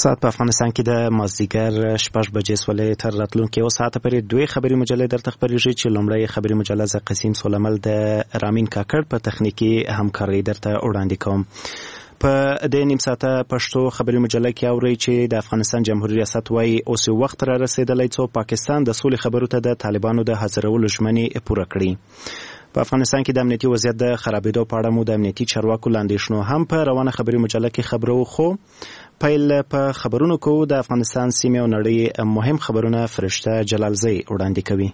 ساعت په افغانستان کې د مازدیګر 6 بجې سولې تر راتلونکي یو ساعت پورې دوی خبري مجلې درته خبرېږي چې لومړی خبري مجله ز قسیم سولمل د رامین کاکړ په تخنیکی همکارۍ درته وړاندې کوم. په دې نیم ساعته پښتو خبري مجله کې اوري چې د افغانستان جمهوریت ریاست وايي اوس وخت را رسیدلی څو پاکستان د سولې خبرو ته د طالبانو د حاضرولو ژمنې پوره کړي. په افغانستان کې د امنیتي وضعیت د خرابېدو په اړه مو د امنیتي چارواکو لاندېښنو هم په روانه خبري مجله کې خبرو خو پیل په خبرونو کو د افغانستان سیمه او نړۍ مهم خبرونه فرشته جلالزی وړاندې کوي.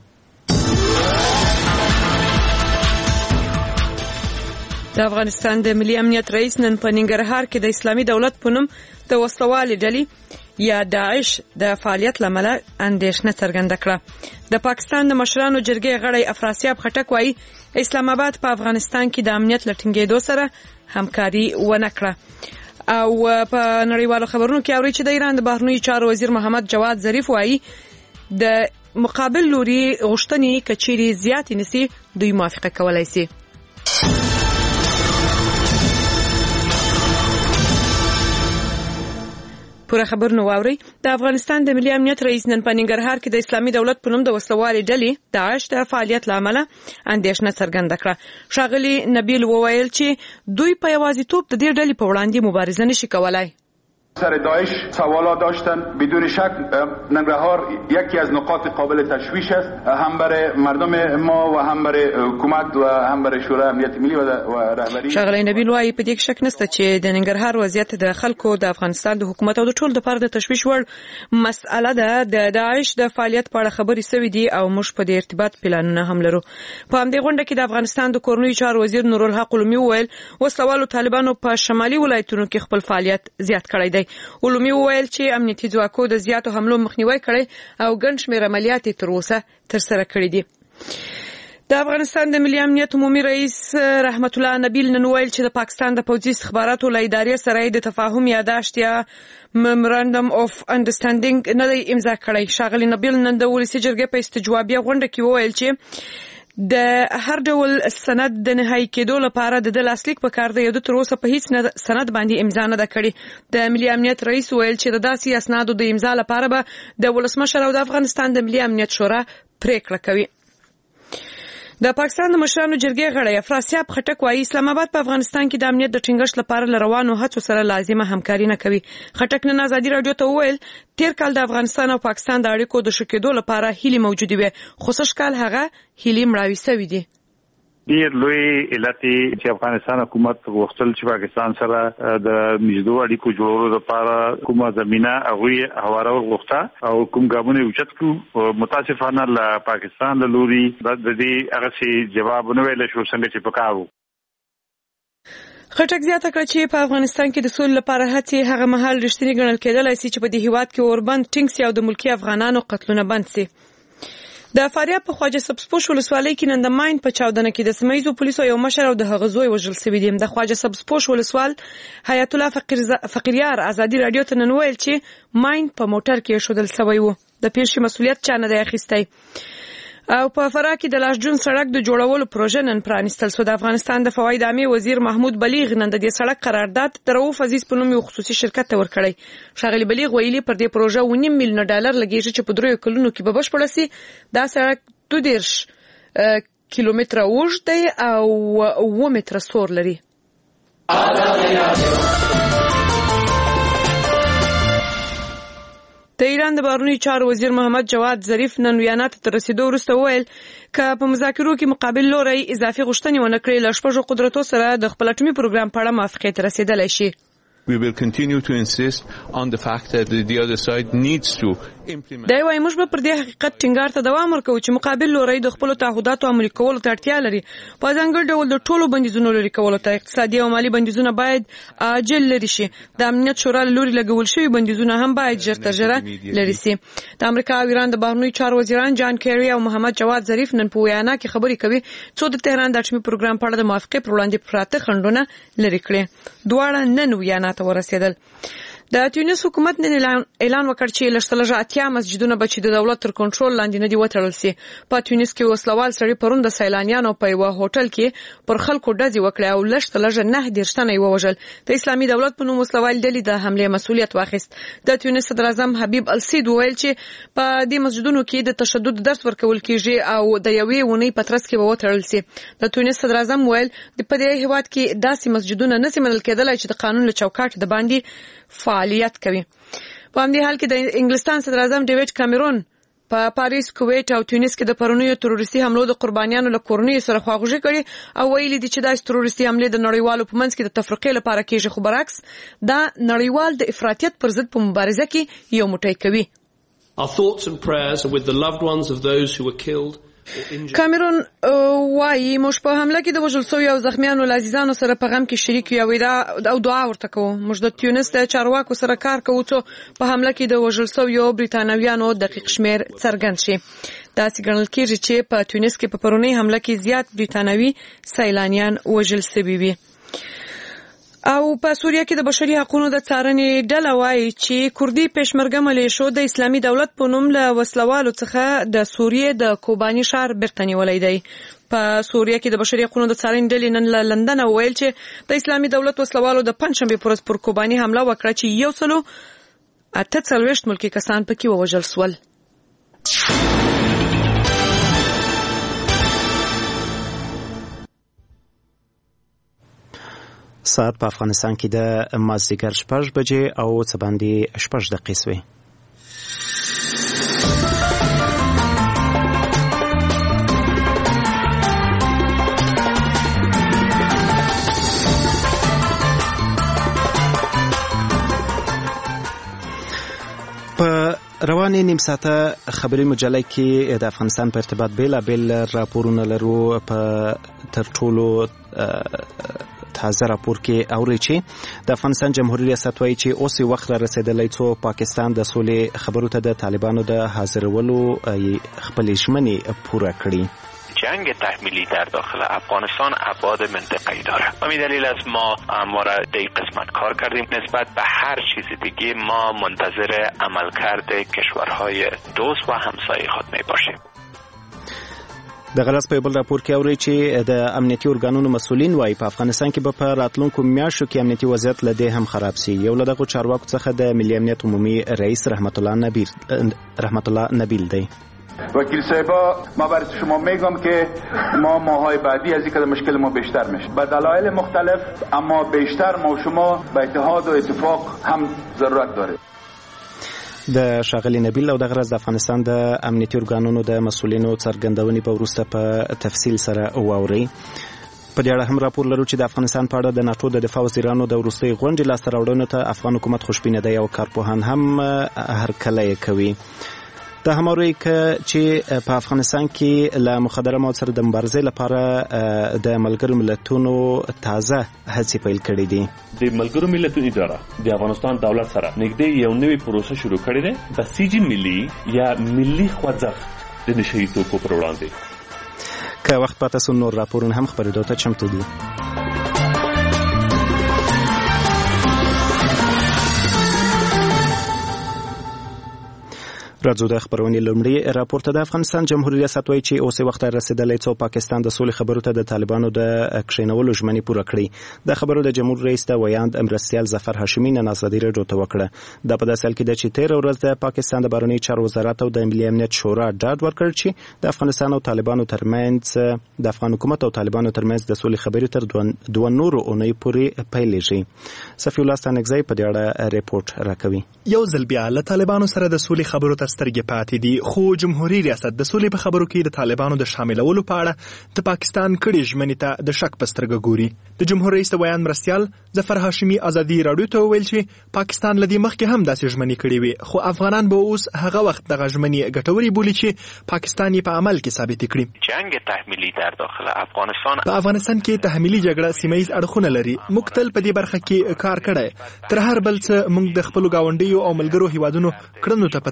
د افغانستان د ملي امنیت رئیس نن په ننګرهار کې د اسلامي دولت په نوم د وسلوالې ډلې یا داعش د فعالیت لامل اندېښنه څرګنده کړه. د پاکستان د مشرانو جرګې غړی افراسیاب خټک وايي اسلام آباد په افغانستان کې د امنیت لټینګېدو سره همکاري ونه کړه. او په نړیوالو خبرونو کې اوري چې د ایران د بهرنیو چارو وزیر محمد جواد ظریف وايي د مقابل لوري غوښتنې کچيري زیات نسی دوی موافقه کولای شي. پوره خبر نو واوري. د افغانستان د ملي امنیت رئیس نن په ننګرهار کې د اسلامي دولت په نوم د وسلوالې ډلې داعش د فعالیت لامل اندېښنه څرګنده کړه. ښاغلي نبیل وویل چې دوی په یوازیتوب د دې ډلې په وړاندې مبارزه نشي کولای. سر داعش سوالات داشتن. بدون شک ننگرهار یکی از نقاط قابل تشویش است هم برای مردم ما و هم برای حکومت و هم برای شورای امنیت ملی و رهبری. ښاغلی نبیل وايي په دې شک نشته چې د ننګرهار وضعیت د خلکو د افغانستان د حکومت او د ټول لپاره د تشویش وړ مسأله ده. د داعش د فعالیت په اړه خبرې سوي دي او موږ په دې ارتباط پلانونه هم لرو. په همدې غونډه کې د افغانستان د کورنیو چارو وزیر نورالحق علومي وویل وسلوالو طالبانو په شمالي ولایتونو کې خپل فعالیت زیات کړی دی. علومي وویل چې امنیتي ځواکو د زیاتو حملو مخنیوي کړی او ګڼ شمېر عملیات تر اوسه ترسره کړي دي. د افغانستان د ملي امنیت عمومي رئیس رحمت الله نبیل نن ویل چې د پاکستان د پوځي استخباراتو له ادارې سره د تفاهم یاداشت یا میمورندم اف انډرستانډینګ نه دی امضا کړی. ښاغلي نبیل نن د ولسي جرګې په استجوابیه غونډه کې وویل چې د هر ډول سند د نهایی کېدو لپاره د لاسلیک په کار دی. د تر اوسه په هیڅ سند باندې امضا نه ده کړې. د ملي امنیت رئیس ویل چې د داسې اسنادو د امضا لپاره به د ولسمشر او د افغانستان د ملي امنیت شورا پریکړه کوي. د پاکستان د مشرانو جرګې غړی افراسیاب خټک وايي اسلام آباد په افغانستان کې د امنیت د ټینګښت لپاره روانو هڅو سره لازمه همکاري نه کوي. خټک نن ازادي رادیو ته وویل تیر کال د افغانستان او پاکستان د اړیکو د ښه کېدو لپاره هیلې موجودې وې خو سږ کال هغه هیلې مړاوې سوي دي. ډیر لوی علت چې افغانستان حکومت غوښتل چې پاکستان سره د نږدې اړیکو جوړولو لپاره کومه زمينه هغه هواره غوښته او کوم ګامونه اوچت کړو. متاسفانه له پاکستان له لوري د دې هغه څه جواب نه ویل شو څنګه چې پکاو. خټک زیاته کړه چې په افغانستان کې د سولې لپاره هڅې هغه مهال رښتینی ګڼل کېدلای شي چې په دې هیواد کې اوربند ټینګ سي او د ملکي افغانانو قتلونه بند سي. د فاریاب په خواجه سبزپوش ولسوالۍ کې نن د ماین په چاودنه کې د سیمه‌ییزو پولیسو یو مشر او د هغه زوی وژل شوي دي. د خواجه سبزپوش ولسوال حیات الله فقیریار ازادي رادیو ته نن ویل چې ماین په موټر کې ایښودل شوی و. د پیښې مسؤلیت چا نه دی اخیستی. او په فراه کې د لاس جون سړک د جوړولو پروژه نن پرانیستل شو. د افغانستان د فواید عامې وزیر محمود بلیغ نن د دې سړک قرارداد د رؤوف عزیز په نوم یو خصوصي شرکت ته ورکړی. ښاغلي بلیغ ویلي پر دې پروژه 1.5 میلیون ډالر لګیږي چې په 3 کلونو کې به بشپړه شي. دا سړک 2 کیلومتره اوږد دی او 9 متره سور لري. د ایران د بهرنیو چارو وزیر محمد جواد ظریف نن ویانا ته رسیدو وروسته وویل که په مذاکرو کې مقابل لوري اضافي غوښتنې ونه کړي له شپږو قدرتو سره د خپل اټومي پروګرام په اړه موافقې ته رسیدلی شي. We will continue to insist on the fact that the other side needs to implement. دا وايي موږ به پر دې حقیقت ټینګار ته دوام ورکوو چې مقابل لوري د خپل تعهداتو عملي کولو ته اړتیا لري. په ځانګړي ډول د ټولو بندیزونو لري کولو ته اقتصادي او مالي بندیزونه باید عاجل لري شي. د امنیت شورا لوري لګول شوی بندیزونه هم باید ژر تر ژره لري شي. د امریکا او ایران د بهرنیو چارو وزیران جان کیری او محمد جواد ظریف نن په ویانا کې خبرې کوي څو د تهران د اټومي پروګرام په اړه د موافقې پر وړاندې پراته خنډونه لري کړي. دواړه نن ویانا ته ورسېدل. د تونس حکومت نن اعلان وکړ چې لږ اتیا مسجدونه به چې د دولت تر کنټرول لاندې نه دي وتړل سي. په تونس کې وسلوال سړي پرون د سیلانیانو په یو هوټل کې پر خلکو ډزې وکړې او لږ 9 تنه یې ووژل. د اسلامي دولت په نوم وسلوال ډلې د حمله مسؤلیت واخیست. د تونس صدر اعظم حبیب السید وویل چې په دې مسجدونو کې د تشدد درس ورکول کیږي او د یوې ونې په ترڅ کې به وتړل سي. د تونس صدر اعظم وویل په دې هیواد کې داسې مسجدونه نشي منل کېدلای چې د قانون له چوکاټ د باندې فعالیت کوي. په همدې حال کې د انګلستان صدر اعظم ډیوډ کامرون په پاریس، کویت او تونس کې د پرونیو تروریستي حملو د قربانیانو له کورنیو سره خواخوږي کړي او ویلي دي چې دا تروریستي حمله د نړیوالو په منځ کې د تفرقې لپاره کېږي، خو برعکس دا نړیوال د افراطیت پر ضد په مبارزه کې یو موټی کوي. Our thoughts and prayers are with the loved ones of those who were killed. کامرون وايي موږ په حمله کې د وژل شویو او زخمیانو له عزیزانو سره په غم کې شریک یو او دعا ورته کوو. موږ د تونس د چارواکو سره کار کوو چې په حمله کې د وژل شویو بریتانویانو دقیق شمیر څرګند شي. داسې ګڼل کېږي چې په تونس کې په پرونی حمله کې زیات بریتانوي سیلانیان وژل شوي وي. او په سوریه کې د بشري حقوقو د څارنې ډله وايي چې کوردي پېشمرګه ملیشو د اسلامي دولت په نوم له وسلوالو څخه د سوریې د کوباني ښار بیرته نیولی دی. په سوریه کې د بشري حقوقو د څارنې ډلې نن له لندن وویل چې د اسلامي دولت وسلوالو د پنځشنبې پر ورځ پر کوباني حمله وکړه چې 148 ملکي کسان پکې ووژل شول. ساعت په افغانستان کې د مازدیګر 6 بجې او څه باندې 6 دقیقې سوې. په روانې نیم ساعته خبري مجله کې د افغانستان په ارتباط بیلابیل راپورونه لرو. په تر ټولو تازه راپور کې اوري چې د افغانستان جمهوریت ریاست وايي چې اوس وخت را رسیدلی څو پاکستان د سولې خبرو ته د طالبانو د حاضرولو خپل ژمنې پوره کړي. جنگ تحمیلی در داخل افغانستان ابعاد منطقه‌ای داره. همین دلیل است ما همواره در این قسمت کار کردیم. نسبت به هر چیز دیگه ما منتظر عملکرد کشورهای دوست و همسایه خود میباشیم. د غرض په بل راپور کې اوري چې د امنیتي ارګانونو مسولین وايي په افغانستان کې به په راتلونکو میاشتو کې امنیتي وضعیت له دې هم خراب شي. یو له دغو چارواکو څخه د ملي امنیت عمومي رئیس رحمت الله نبیل دی. وکیل صاحبا ما برای شما میگم که ما ماهای بعدی از اینکه مشکل ما بیشتر میشه به دلایل مختلف، اما بیشتر ما و شما به اتحاد و اتفاق هم ضرورت داره. د ښاغلي نبیل او د غرض د افغانستان د امنیتي ارګانونو د مسولینو څرګندونې په وروسته په تفصیل سره واوري. په دې اړه هم راپور لرو چې د افغانستان په اړه د ناتو د دفاع وزیرانو د وروستۍ غونډې لاسته راوړنو ته افغان حکومت خوشبینه دی او کارپوهان هم هرکلی یې کوي. دا هم اوري چې په افغانستان کې له مخدره موادو سره د مبارزې لپاره د ملګرو ملتونو تازه هڅې پیل کړې دي. د ملګرو ملتونو اداره د افغانستان دولت سره نږدې یو نوې پروسه شروع کړې ده، بسیج ملي یا ملي خوځښت د نشهیي توکو پر وړاندې. که وخت پاته سو نور راپورونه هم خپرېدو ته چمتو دي. راځو د خبرونې لومړی راپور ته. د افغانستان جمهوریت ریاست وايي چې اوس وخت رسیدلی څو پاکستان د سولې خبرو ته د طالبانو د کښینولو ژمنې پوره کړې. د خبرو د جمهور رئیس د ویاند مرستیال ظفر هاشمي نن ازادي راډیو ته وکړه. دا په داسې حال کې ده چې 13 ورځ د پاکستان د بهرنیو چارو وزارت او د ملي امنیت شورا ډاډ ورکړ چې د افغانستان او طالبانو ترمنځ د افغان حکومت او طالبانو ترمنځ د سولې خبرې تر دوه نورو اونۍ پورې پیلېږي. صفي الله ستانکزی په دې اړه ریپورت راکوي. یو ځل بیا له طالبانو سره د سولې خبرو ته سترګې پاتې دي، خو جمهوریت ریاست د سولې په خبرو کې د طالبانو د شاملولو په اړه د پاکستان کړي ژمنې ته د شک په سترګه ګوري. د جمهور رئیس د ویاند مرستیال ظفر هاشمي ازادي راډیو ته وویل چې پاکستان لدی مخکې هم داسې ژمنې کړې وي، خو افغانان به اوس هغه وخت دغه ژمنې ګټوري بولي چې پاکستان یې په عمل کې ثابت کړي. جنگ تحمیلی در داخل افغانستان په افغانستان کې تحمیلي جګړه سیمه‌ایز اړخونه لري. موږ تل په دې برخه کې کار کړی. تر هر بل څه موږ د خپل گاونډیو او ملګرو هیوادونو کړنو ته پته مې یو.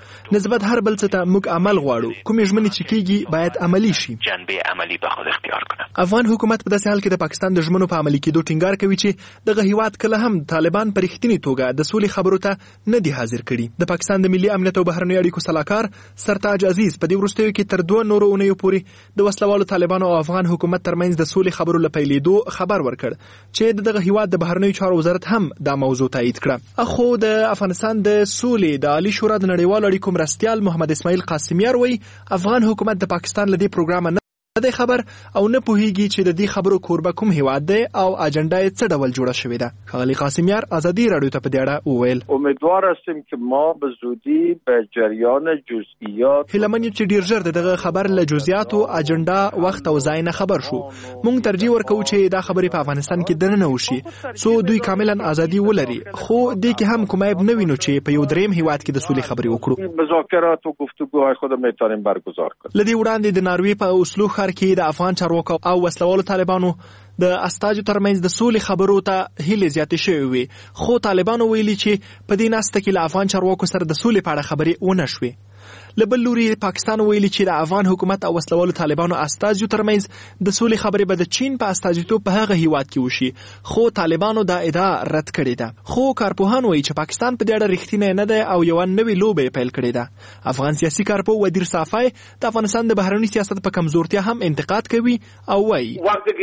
نسبت هر بل څه ته موږ عمل غواړو. کومې ژمنې چې کیږي باید عملی شي. جنبه عملی به خود اختیار کنه. افغان حکومت په داسې حال کې د پاکستان د ژمنو په عملي کېدو ټینګار کوي چې دغه هیواد کله هم طالبان په رښتینې توګه د سولې خبرو ته نه دي حاضر کړي. د پاکستان د ملي امنیت او بهرنیو اړیکو سلاکار سرتاج عزیز په دې وروستیو کې تر 2 نورو اونیو پورې د وسلوالو طالبانو او افغان حکومت ترمنځ د سولې خبرو لپیلېدو خبر ورکړ چې دغه هیواد د بهرنیو چارو وزارت هم دا موضوع تایید کړه. اخو د افغانستان د سولې د عالی شورا د نړیوالو اړیکو مرستیال محمد اسماعیل قاسمیار وایي افغان حکومت د پاکستان له دې پروګرام نه د خبر او نه پوهیږي چې د دې خبرو کوربه کوم هیواد دی او اجنډا یې څه ډول جوړه شوې ده. ښاغلي قاسمیار ازادي رادیو ته په دې اړه وویل امیدوار هستیم که ما به زودی به جریان جزئیات هیلمن چې ډیر ژر دغه خبر له جزئیاتو اجنډا وخت او ځای نه خبر شو. مونږ ترجیح ورکوو چې دا خبرې په افغانستان کې دننه وشي څو دوی کاملا ازادي ولري، خو دې کې هم کوم عیب نه وینو چې په یو دریم هیواد کې د سولې خبرې وکړو. مذاکرات او گفتگوهای خود میتونیم برگزار کنیم. لدی وړاندې د ناروې په اوسلو کې د افغان چارواکو او وسلوالو طالبانو د استاجو ترمنځ د سولې خبرو ته هیله زیاتې شوې وي، خو طالبانو ویلي چې په دې ناسته کې له افغان چارواکو سره د سولې په اړه خبرې ونه شوې. له بل لوري پاکستان ویلي چې د افغان حکومت او وسلوالو طالبانو استازیو ترمنځ د سولې خبرې به د چین په استازیتوب په هغه هیواد کې وشي، خو طالبانو دا ادعا رد کړې ده. خو کارپوهان وایي چې پاکستان په دې اړه رښتینی نه دی او یو نوې لوبه پیل کړې ده. افغان سیاسي کارپوه ودیر صافی د افغانستان د بهرنی سیاست په کمزورتیا هم انتقاد کوي او وایي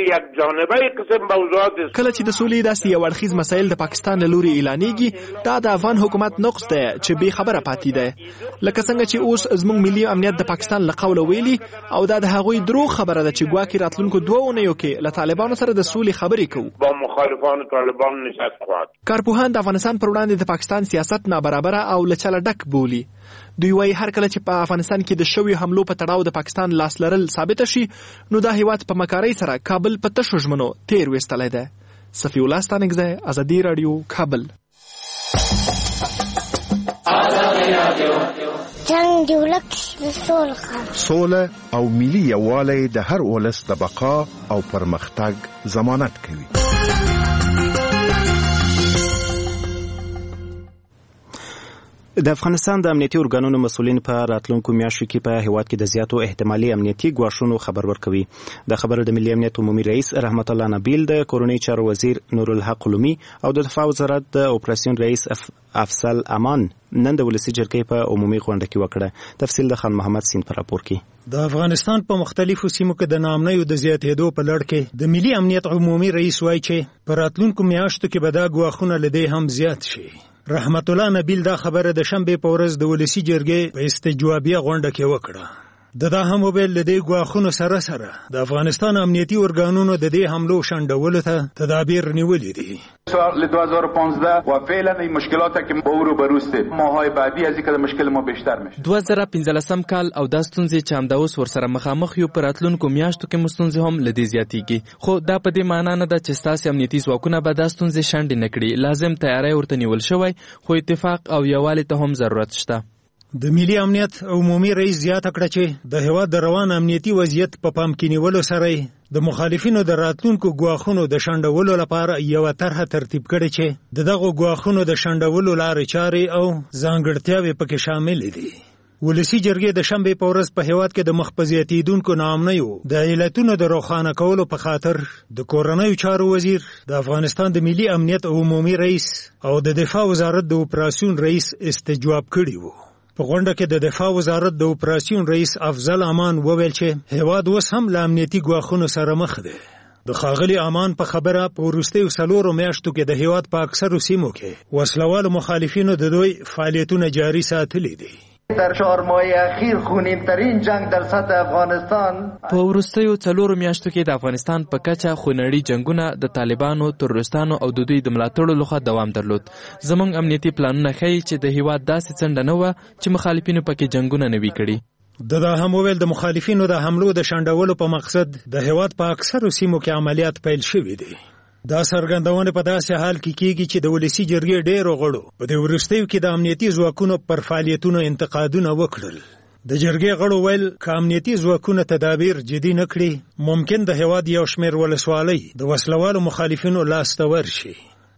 کله چې د سولې داسې یو اړخیز مسایل د پاکستان له لوري اعلانېږي دا د افغان حکومت نقص دی چې بې خبره پاتې دی، لکه څنګه چې اوس زموږ ملي امنیت د پاکستان له قوله ویلي او دا د هغوی درو خبره ده چې ګواکې راتلونکو 2 اونیو کې له طالبانو سره د سولې خبرې کوو. با مخالفان طالبان نشست خواهد. کارپوهان د افغانستان پر وړاندې د پاکستان سیاست نابرابره او له چله ډک بولي. دوی وايي هر کله چې په افغانستان کې د شویو حملو په تړاو د پاکستان لاس لرل ثابت شي نو دا هیواد په مکارۍ سره کابل په تشو ژمنو تیر وستلی دی. صفی الله ستانکزی، ازادي رادیو، کابل. جنگ جوړک سوله او ملي یووالی د هر ولس د بقا او پرمختګ ضمانت کوي. د افغانستان د امنیتي ارګانونو مسؤلین په راتلونکو میاشتو کې په هیواد کې د زیاتو احتمالي امنیتي ګواښونو خبر ورکوي. د خبرو د ملي امنیت عمومي رئیس رحمت الله نبیل، د کورنۍ چارو وزیر نور الحق علومي او د دفاع وزارت د اپراسیون رئیس افضل امان نن د ولسی جرګې په عمومي غونډه کې وکړه. تفصیل د خان محمد سین پر راپور کې. د افغانستان په مختلفو سیمو کې د نامنیو د زیاتېدو په لړ کې د ملي امنیت عمومي رئیس وایي چې په راتلونکو میاشتو کې به دا ګواښونه له دې هم زیات شي. رحمت الله نبیل دا خبره د شنبه په ورځ د ولسی جرګې په استجوابیه غونډه کې وکړه. دا هم ویل د دې ګواښونو سره د افغانستان امنیتي ارګانونو د دې حملو شنډولو ته تدابیر نیولې دي. سال 2015 و فعلا این مشکلاتی که با او روبرو هستیم ماهای بعدی از اینکه مشکل ما بیشتر میشه. 2015 کال او د ستونزې چې همدا اوس ورسره مخامخ یو پر راتلونکو میاشتو کې مستونزې هم لدی زیاتېږي، خو دا په دې معنی نه ده چې ستاسو امنیتي ځواکونه به دا ستونزې شنډې نه کړي. لازم تیاری ورته نیول شوی، خو اتفاق او یووالي ته هم ضرورت شته. د ملي امنیت عمومي رئیس زیاته کړه چې د هیواد د روان امنیتي وضعیت په پام کې نیولو سره د مخالفینو د راتلونکو ګواښونو د شنډولو لپاره یو طرحه ترتیب کړي چې دغه ګواښونو د شنډولو لارې چارې او ځانګړتیاوې پکې شامل دي. ولسی جرګې د شنبه په ورځ په هیواد کې د مخبزیاتیدونکو نامنیو د علتونو د روښانه کولو په خاطر د کورنۍ چارو وزیر، د افغانستان د ملي امنیت عمومي رئیس او د دفاع وزارت د اپراسیون رئیس استجواب کړي وو. په غونډه کې د دفاع وزارت د اپراسیون رئیس افضل امان وویل چې هیواد اوس هم له امنیتي ګواښونو سره مخ دی. د ښاغلي امان په خبره په وروستیو 4 میاشتو کې د هیواد په اکثرو سیمو کې وسلوالو مخالفینو د دوی فعالیتونه جاري ساتلي دي. در 4 ماه اخیر خونین ترین جنگ در سطح افغانستان په وروستیو 4 میاشتو کې د افغانستان په کچه خونړي جنگونه د طالبانو، تروریستانو او د دوی د ملاتړو لخوا دوام درلود. زموږ امنیتي پلانونه ښیي چې د هیواد داسې څنډه نه وه چې مخالفینو پکې جنگونه نه وي کړي. دا هم ویل د مخالفینو د حملو د شنډولو په مقصد د هیواد په اکثرو سیمو کې عملیات پیل شوي دي. دا څرګندونه په داسې حال کې کیږي چې د ولسی جرګې ډېرو غړو په دې وروستیو کې د امنیتي ځواکونو پر فعالیتونو انتقادونه وکړل. د جرګې غړو ویل که امنیتي ځواکونه تدابیر جدي نه کړي ممکن د هیواد یو شمېر ولسوالۍ د وسلوالو مخالفینو لاس ته ورشي.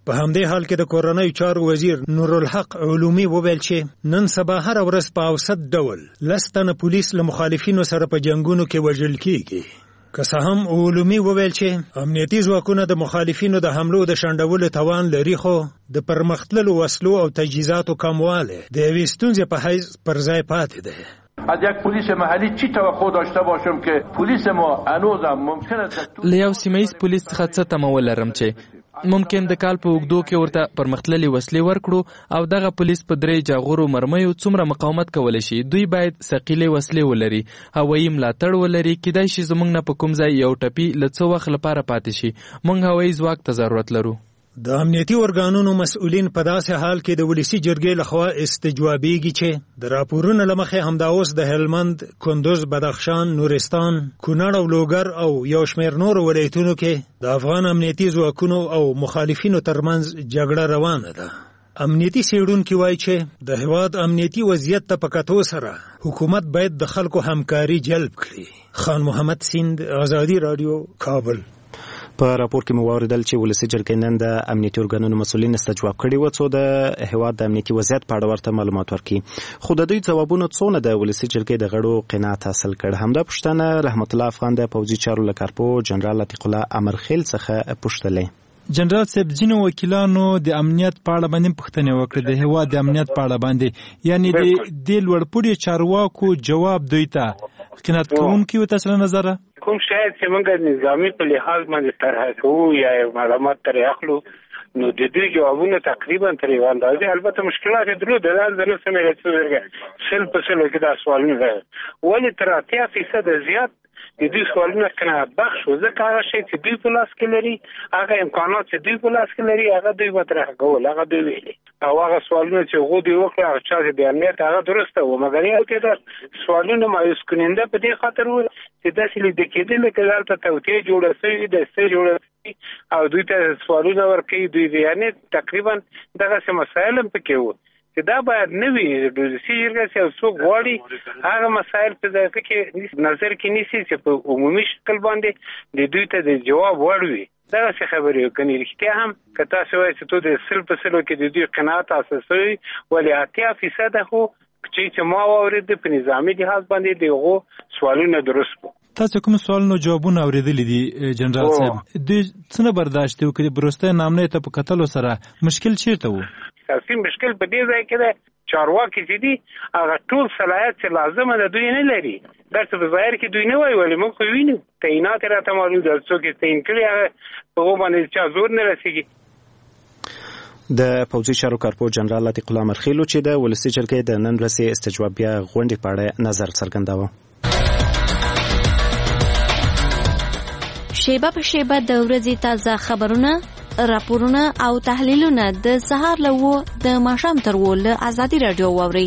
په همدې حال کې د کورنۍ چارو وزیر نورالحق علومي وویل چې نن سبا هر ورځ په اوسط ډول 10 تنه پولیس له مخالفینو سره په جنگونو کې وژل کیږي. که څه هم علومي وویل چې امنیتي ځواکونه د مخالفینو د حملو د شنډولو توان لري، خو د پرمختللو وسلو او تجهیزاتو کموالی د یوې ستونزې په حیث پر ځای پاتې دی. از یک پلیس محلی چی توقع داشته باشم که پلیس ما هنوزم ممکنه له یو سیمه‌ایز پولیس څخه څه تمه ولرم چې ممکن د کال په اوږدو کې ورته پرمختللي وسلې ورکړو او دغه پولیس په 3 جاغورو مرمیو څومره مقاومت کولی شي. دوی باید ثقیلې وسلې ولري، هوایي ملاتړ ولري. کیدای شي زموږ نه په کوم ځای یو ټپي له څه وخت لپاره پاتې شي. موږ هوایي ځواک ته ضرورت لرو. د امنیتي ارګانونو مسؤلین په داسې حال کې د ولسی جرګې لخوا استجوابیږي چې د راپورونو له مخې همدا اوس د هلمند، کندوز، بدخشان، نورستان، کونړ او لوګر او یو شمېر نورو ولایتونو کې د افغان امنیتي ځواکونو او مخالفینو ترمنځ جګړه روانه ده. امنیتي څېړونکي وایي چې د هېواد امنیتي وضعیت ته په کتو سره حکومت باید د خلکو همکاري جلب کړي. خان محمد سیند، آزادي رادیو، کابل. په راپور کې مو واوریدل چې ولسی جرګې نن د امنیتي ارګانونو مسؤلین استجواب کړي و څو د هیواد د امنیتي وضعیت په اړه ورته معلومات ورکړي، خو د دوی ځوابونو څونه د ولسی جرګې د غړو قناعت حاصل کړ. همدا پوښتنه رحمت الله افغان د پوځي چارو له کارپو جنرال عتیق الله امرخیل څخه پوښتلې. جنرال صاحب، ځینو وکیلانو د امنیت په اړه باندې پوښتنې وکړې، د هیواد د امنیت په اړه باندې، یعنی د لوړپوړي چارواکو جواب دوی ته قناعت کوونکی و تاسو نظر کوم شاید چې موږ نظامی په لحاظ باندې طرح کوو یا معلومات ترې اخلو، نو د دوی جوابونه تقریبا تر یو اندازې، البته مشکلات درلود، دا نه سمې راځي سل په سل کې دا سوالونه ولې تر 80% زیات د دوی سوالونه قناعت بخش و، ځکه هغه شی چې دوی په لاس کې لري، هغه امکانات چې دوی په لاس کې لري، هغه دوی مطرح کول، هغه دوی ویلي، او هغه سوالونه چې هغوی دوی وکړه هغه چا چې د امنیت هغه درسته و، مګر یو کې سوالونه مایوس کننده په دې خاطر و چې داسې لیدل کېدل لکه دلته توطیه جوړه شوې دسته جوړه او دوی ته سوالونه ورکوي، دوی یعنې تقریبا دغسې مسایل هم پکې وو چې دا باید نه وي. د ولسي جرګې چې یو څوک غواړي هغه مسایل په ځای کې نظر کې نیسي چې په عمومي شکل باندې د دوی ته د جواب وړ وي. دغسې خبرې وکړي. رښتیا هم که تاسو وایئ چې تو د سل په سلو کې د دوی قناعت حاصل شوی، ولې 80% خو چې ما واورېد په نظامي لحاظ باندې د هغو سوالونه درست وو. تاسو کوم سوالونو جوابونه اوریدلي دي جنرال صاحب؟ دوی څنګه برداشت وکړي بروسته نامنې ته په کتلو سره مشکل چیرته وو؟ اساسي مشکل په دې ځای کې ده چارواکي چې دي هغه ټول صلاحیت چې لازمه ده دوی نه لري. درته په ظاهر کې دوی نه وایي، ولې موږ خو وینو تعینات راته معلوم ده، څوک یې تعین کړي هغه په هغو باندې چا زور نه رسېږي. د پوځي چارو کارپو جنرال عتیق الله امرخیل چې د ولسي جرګې د نن ورځې استجوابیه غونډې په اړه نظر څرګنداوه. شیبه په شیبه د ورځې تازه خبرونه، راپورونه او تحلیلونه د سهار له 9 د ماښام تر 10 له آزادي رادیو واورئ.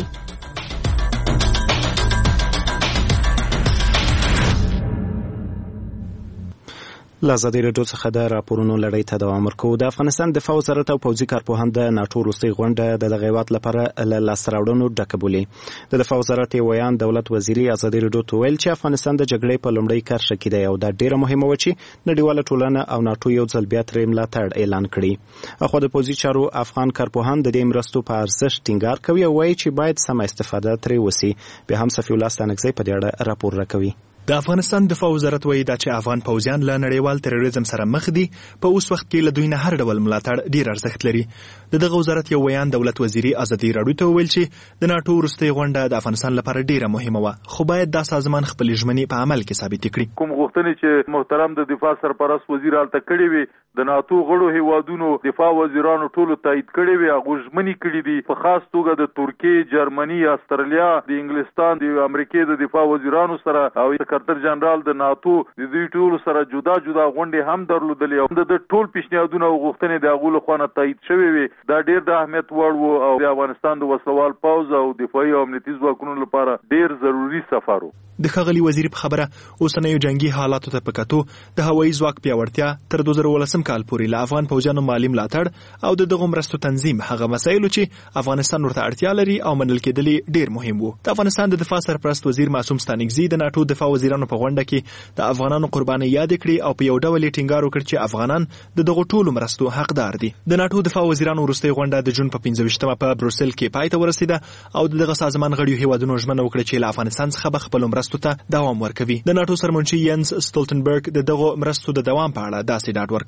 له آزادي رادیو څخه د راپورونو لړۍ ته دوام ورکوو. د افغانستان دفاع وزارت او پوځي کارپوهان د ناټو وروستۍ غونډه د دغه هیواد لپاره له لاسته راوړنو ډکه بولي. د دفاع وزارت ویان دولت وزیري آزادي رادیو ته ویل چې افغانستان د جګړې په لومړۍ کرښه کې دی او دا ډیره مهمه وه چې نړیواله ټولنه او ناټو یو ځل بیا ترې ملاتړ اعلان کړي. اخوا د پوځي چارو افغان کارپوهان د دې مرستو په ارزښت ټینګار کوي او وایي چې باید سمه استفاده ترې وسي. بیا هم صفي الله ستانکزی په دې اړه راپور راکوي. د افغانستان دفاع وزارت وایي دا چې افغان پوځیان له نړیوال تروریزم سره مخ دي، په اوس وخت کې له دوی نه هر ډول ملاتړ ډیر ارزښت لري. دغه وزارت یو ویان دولت وزیري آزادي رادیو ته ویل چې د ناټو وروستۍ غونډه د افغانستان لپاره ډیره مهمه وه، خو باید دا سازمان خپل ژمنې په عمل کې ثابت کړي. کوم غوښتنې چې محترم د دفاع سرپرست وزیر الته کړې وي د ناټو غړو هیوادونو دفاع وزیرانو ټولو تایید کړې وي، هغه ژمنې کړې دي. په خاص توګه د ترکیې، جرمني، استرالیا، د انګلستان، د امریکې د دفاع وزیرانو سره او سکرټر جنرال د ناټو د دوی ټولو سره جدا جدا غونډې هم درلودلې او د ټول پیشنهادونه او غوښتنې د هغو لخوا نه تایید شوې وي. دا ډېر د اهمیت وړ و او د افغانستان د وسلوال پوځ او دفاعي او امنیتي ځواکونو لپاره ډېر ضروري سفر و. د ښاغلي وزیر په خبره اوسنیو جنگي حالاتو ته په کتو د هوایي ځواک پیاوړتیا تر 2019 کال پورې له افغان پوځیانو مالي ملاتړ او د دغو مرستو تنظیم هغه مسایلو چې افغانستان ورته اړتیا لري او منل کېدلې ډېر مهم وو. د افغانستان د دفاع سرپرست وزیر معصوم ستانکزي د ناټو دفاع وزیر وزیرانو په غونډه کې د افغانانو قرباني یاد کړې او په یو ډول ټینګار وکړ چې افغانان د دغه ټولو مرستو حقدار دي. د ناتو دفاع وزیرانو وروستۍ غونډه د جون په 15مه په بروسل کې پای ته ورسېده او دغه سازمان غړیو هیوادونو ژمنه وکړه چې له افغانستان څخه به خپل مرستو ته دوام ورکوي. د ناتو سرمنشي ینز ستولټنبرګ د دغه مرستو د دوام په اړه داسې ډاډ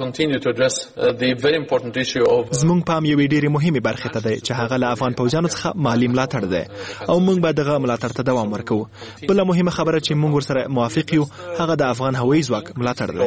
ورکړ. زموږ پام یوې ډېرې مهمې برخې ته دی چې هغه له افغان پوځیانو څخه مالي ملاتړ دی او موږ به دغه ملاتړ ته دوام ورکوو. بله مهمه خبره چې موږ ورسره موافق یو هغه د افغان هوایي ځواک ملاتړ دی.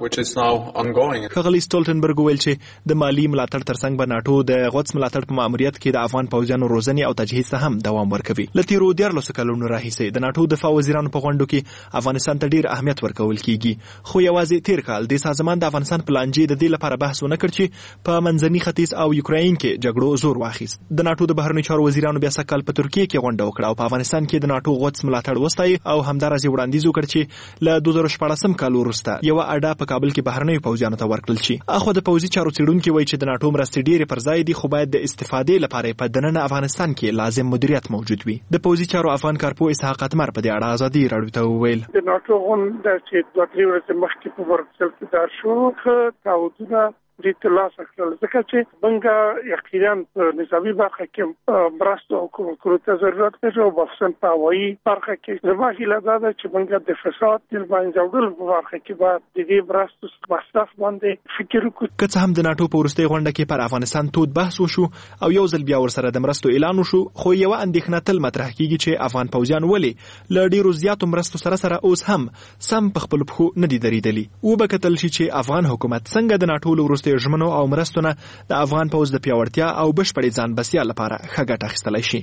ښاغلي ستولټنبرګ وویل چې د مالي ملاتړ ترڅنګ به ناټو د غوڅ ملاتړ په ماموریت کې د افغان پوځیانو روزنې او تجهیز ته هم دوام ورکوي. له تیرو 14 کلونو راهیسې د ناټو دفاع وزیرانو په غونډو کې افغانستان ته ډېر اهمیت ورکول کیږي، خو یوازې تیر کال د سازمان د افغانستان پلانجې د دې لپاره بحث ونه کړ چې په منځني ختیځ او یوکراین کې جګړو زور واخیست. د ناټو د بهرنیو چارو وزیرانو بیا سږ کال په ترکیه کې غونډه وکړه او په افغانستان کې د ناټو غوڅ ملاتړ وستایي او همداراز یې وړاندیز وکړ چې له 2014 کال وروسته یوه اډه په کابل کې بهرنیو پوځیانو ته ورکړل شي. اخو د پوځي چارو څېړونکي وایي چې د ناټو مرستې ډېرې پر ځای دي، خو باید د استفادې لپاره په دننه افغانستان کې لازم مدیریت موجود وي. د پوځي چارو افغان کارپو اسحاق اتمر په دې اړه ازادي راډیو ته وویل د ناټو غونډه چې 2-3 ورځې مخکې په ورسل کې دار شو ښه تعهدونه د ترلاسه کړل، ځکه چې موږ یقینا په نظامي برخه کې مرستو او کومکونو ته ضرورت لرو او خصوصا په هوایي برخه کې زما هیله دا ده چې موږ د فساد د منځه وړلو په برخه کې باید د دې مرستو مصرف باندې فکر وکړو. که څه هم د ناټو په وروستۍ غونډه کې پر افغانستان تود بحث وشو او یو ځل بیا ورسره د مرستو اعلان وشو، خو یوه اندېښنه تل مطرح کیږي چې افغان پوځیان ولې له ډېرو زیاتو مرستو سره اوس هم سم په خپلو پښو نه دي درېدلي. وبکتل شي چې افغان حکومت څنګه د ناټو له وروستیو ژمنو او مرستونه د افغان پوځ د پیاوړتیا او بشپړې ځان بسیا لپاره ښه ګټه اخیستلی شي.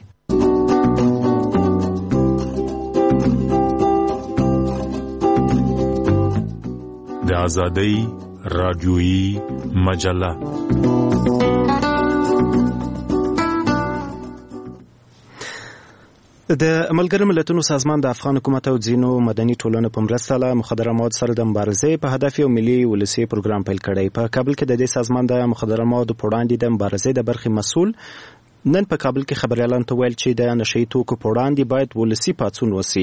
د آزادۍ راډیویي مجله د ملګرو ملتونو سازمان د افغان حکومت او ځینو مدني ټولنو په مرسته له مخدره موادو سره د مبارزې په هدف یو ملي ولسي پروګرام پیل کړی. په کابل کې د دې سازمان د مخدره موادو په وړاندې د مبارزې د برخې مسؤل نن په کابل کې خبريالانو ته ویل چې د نشهیي توکو په وړاندې باید ولسي پاڅون وسي.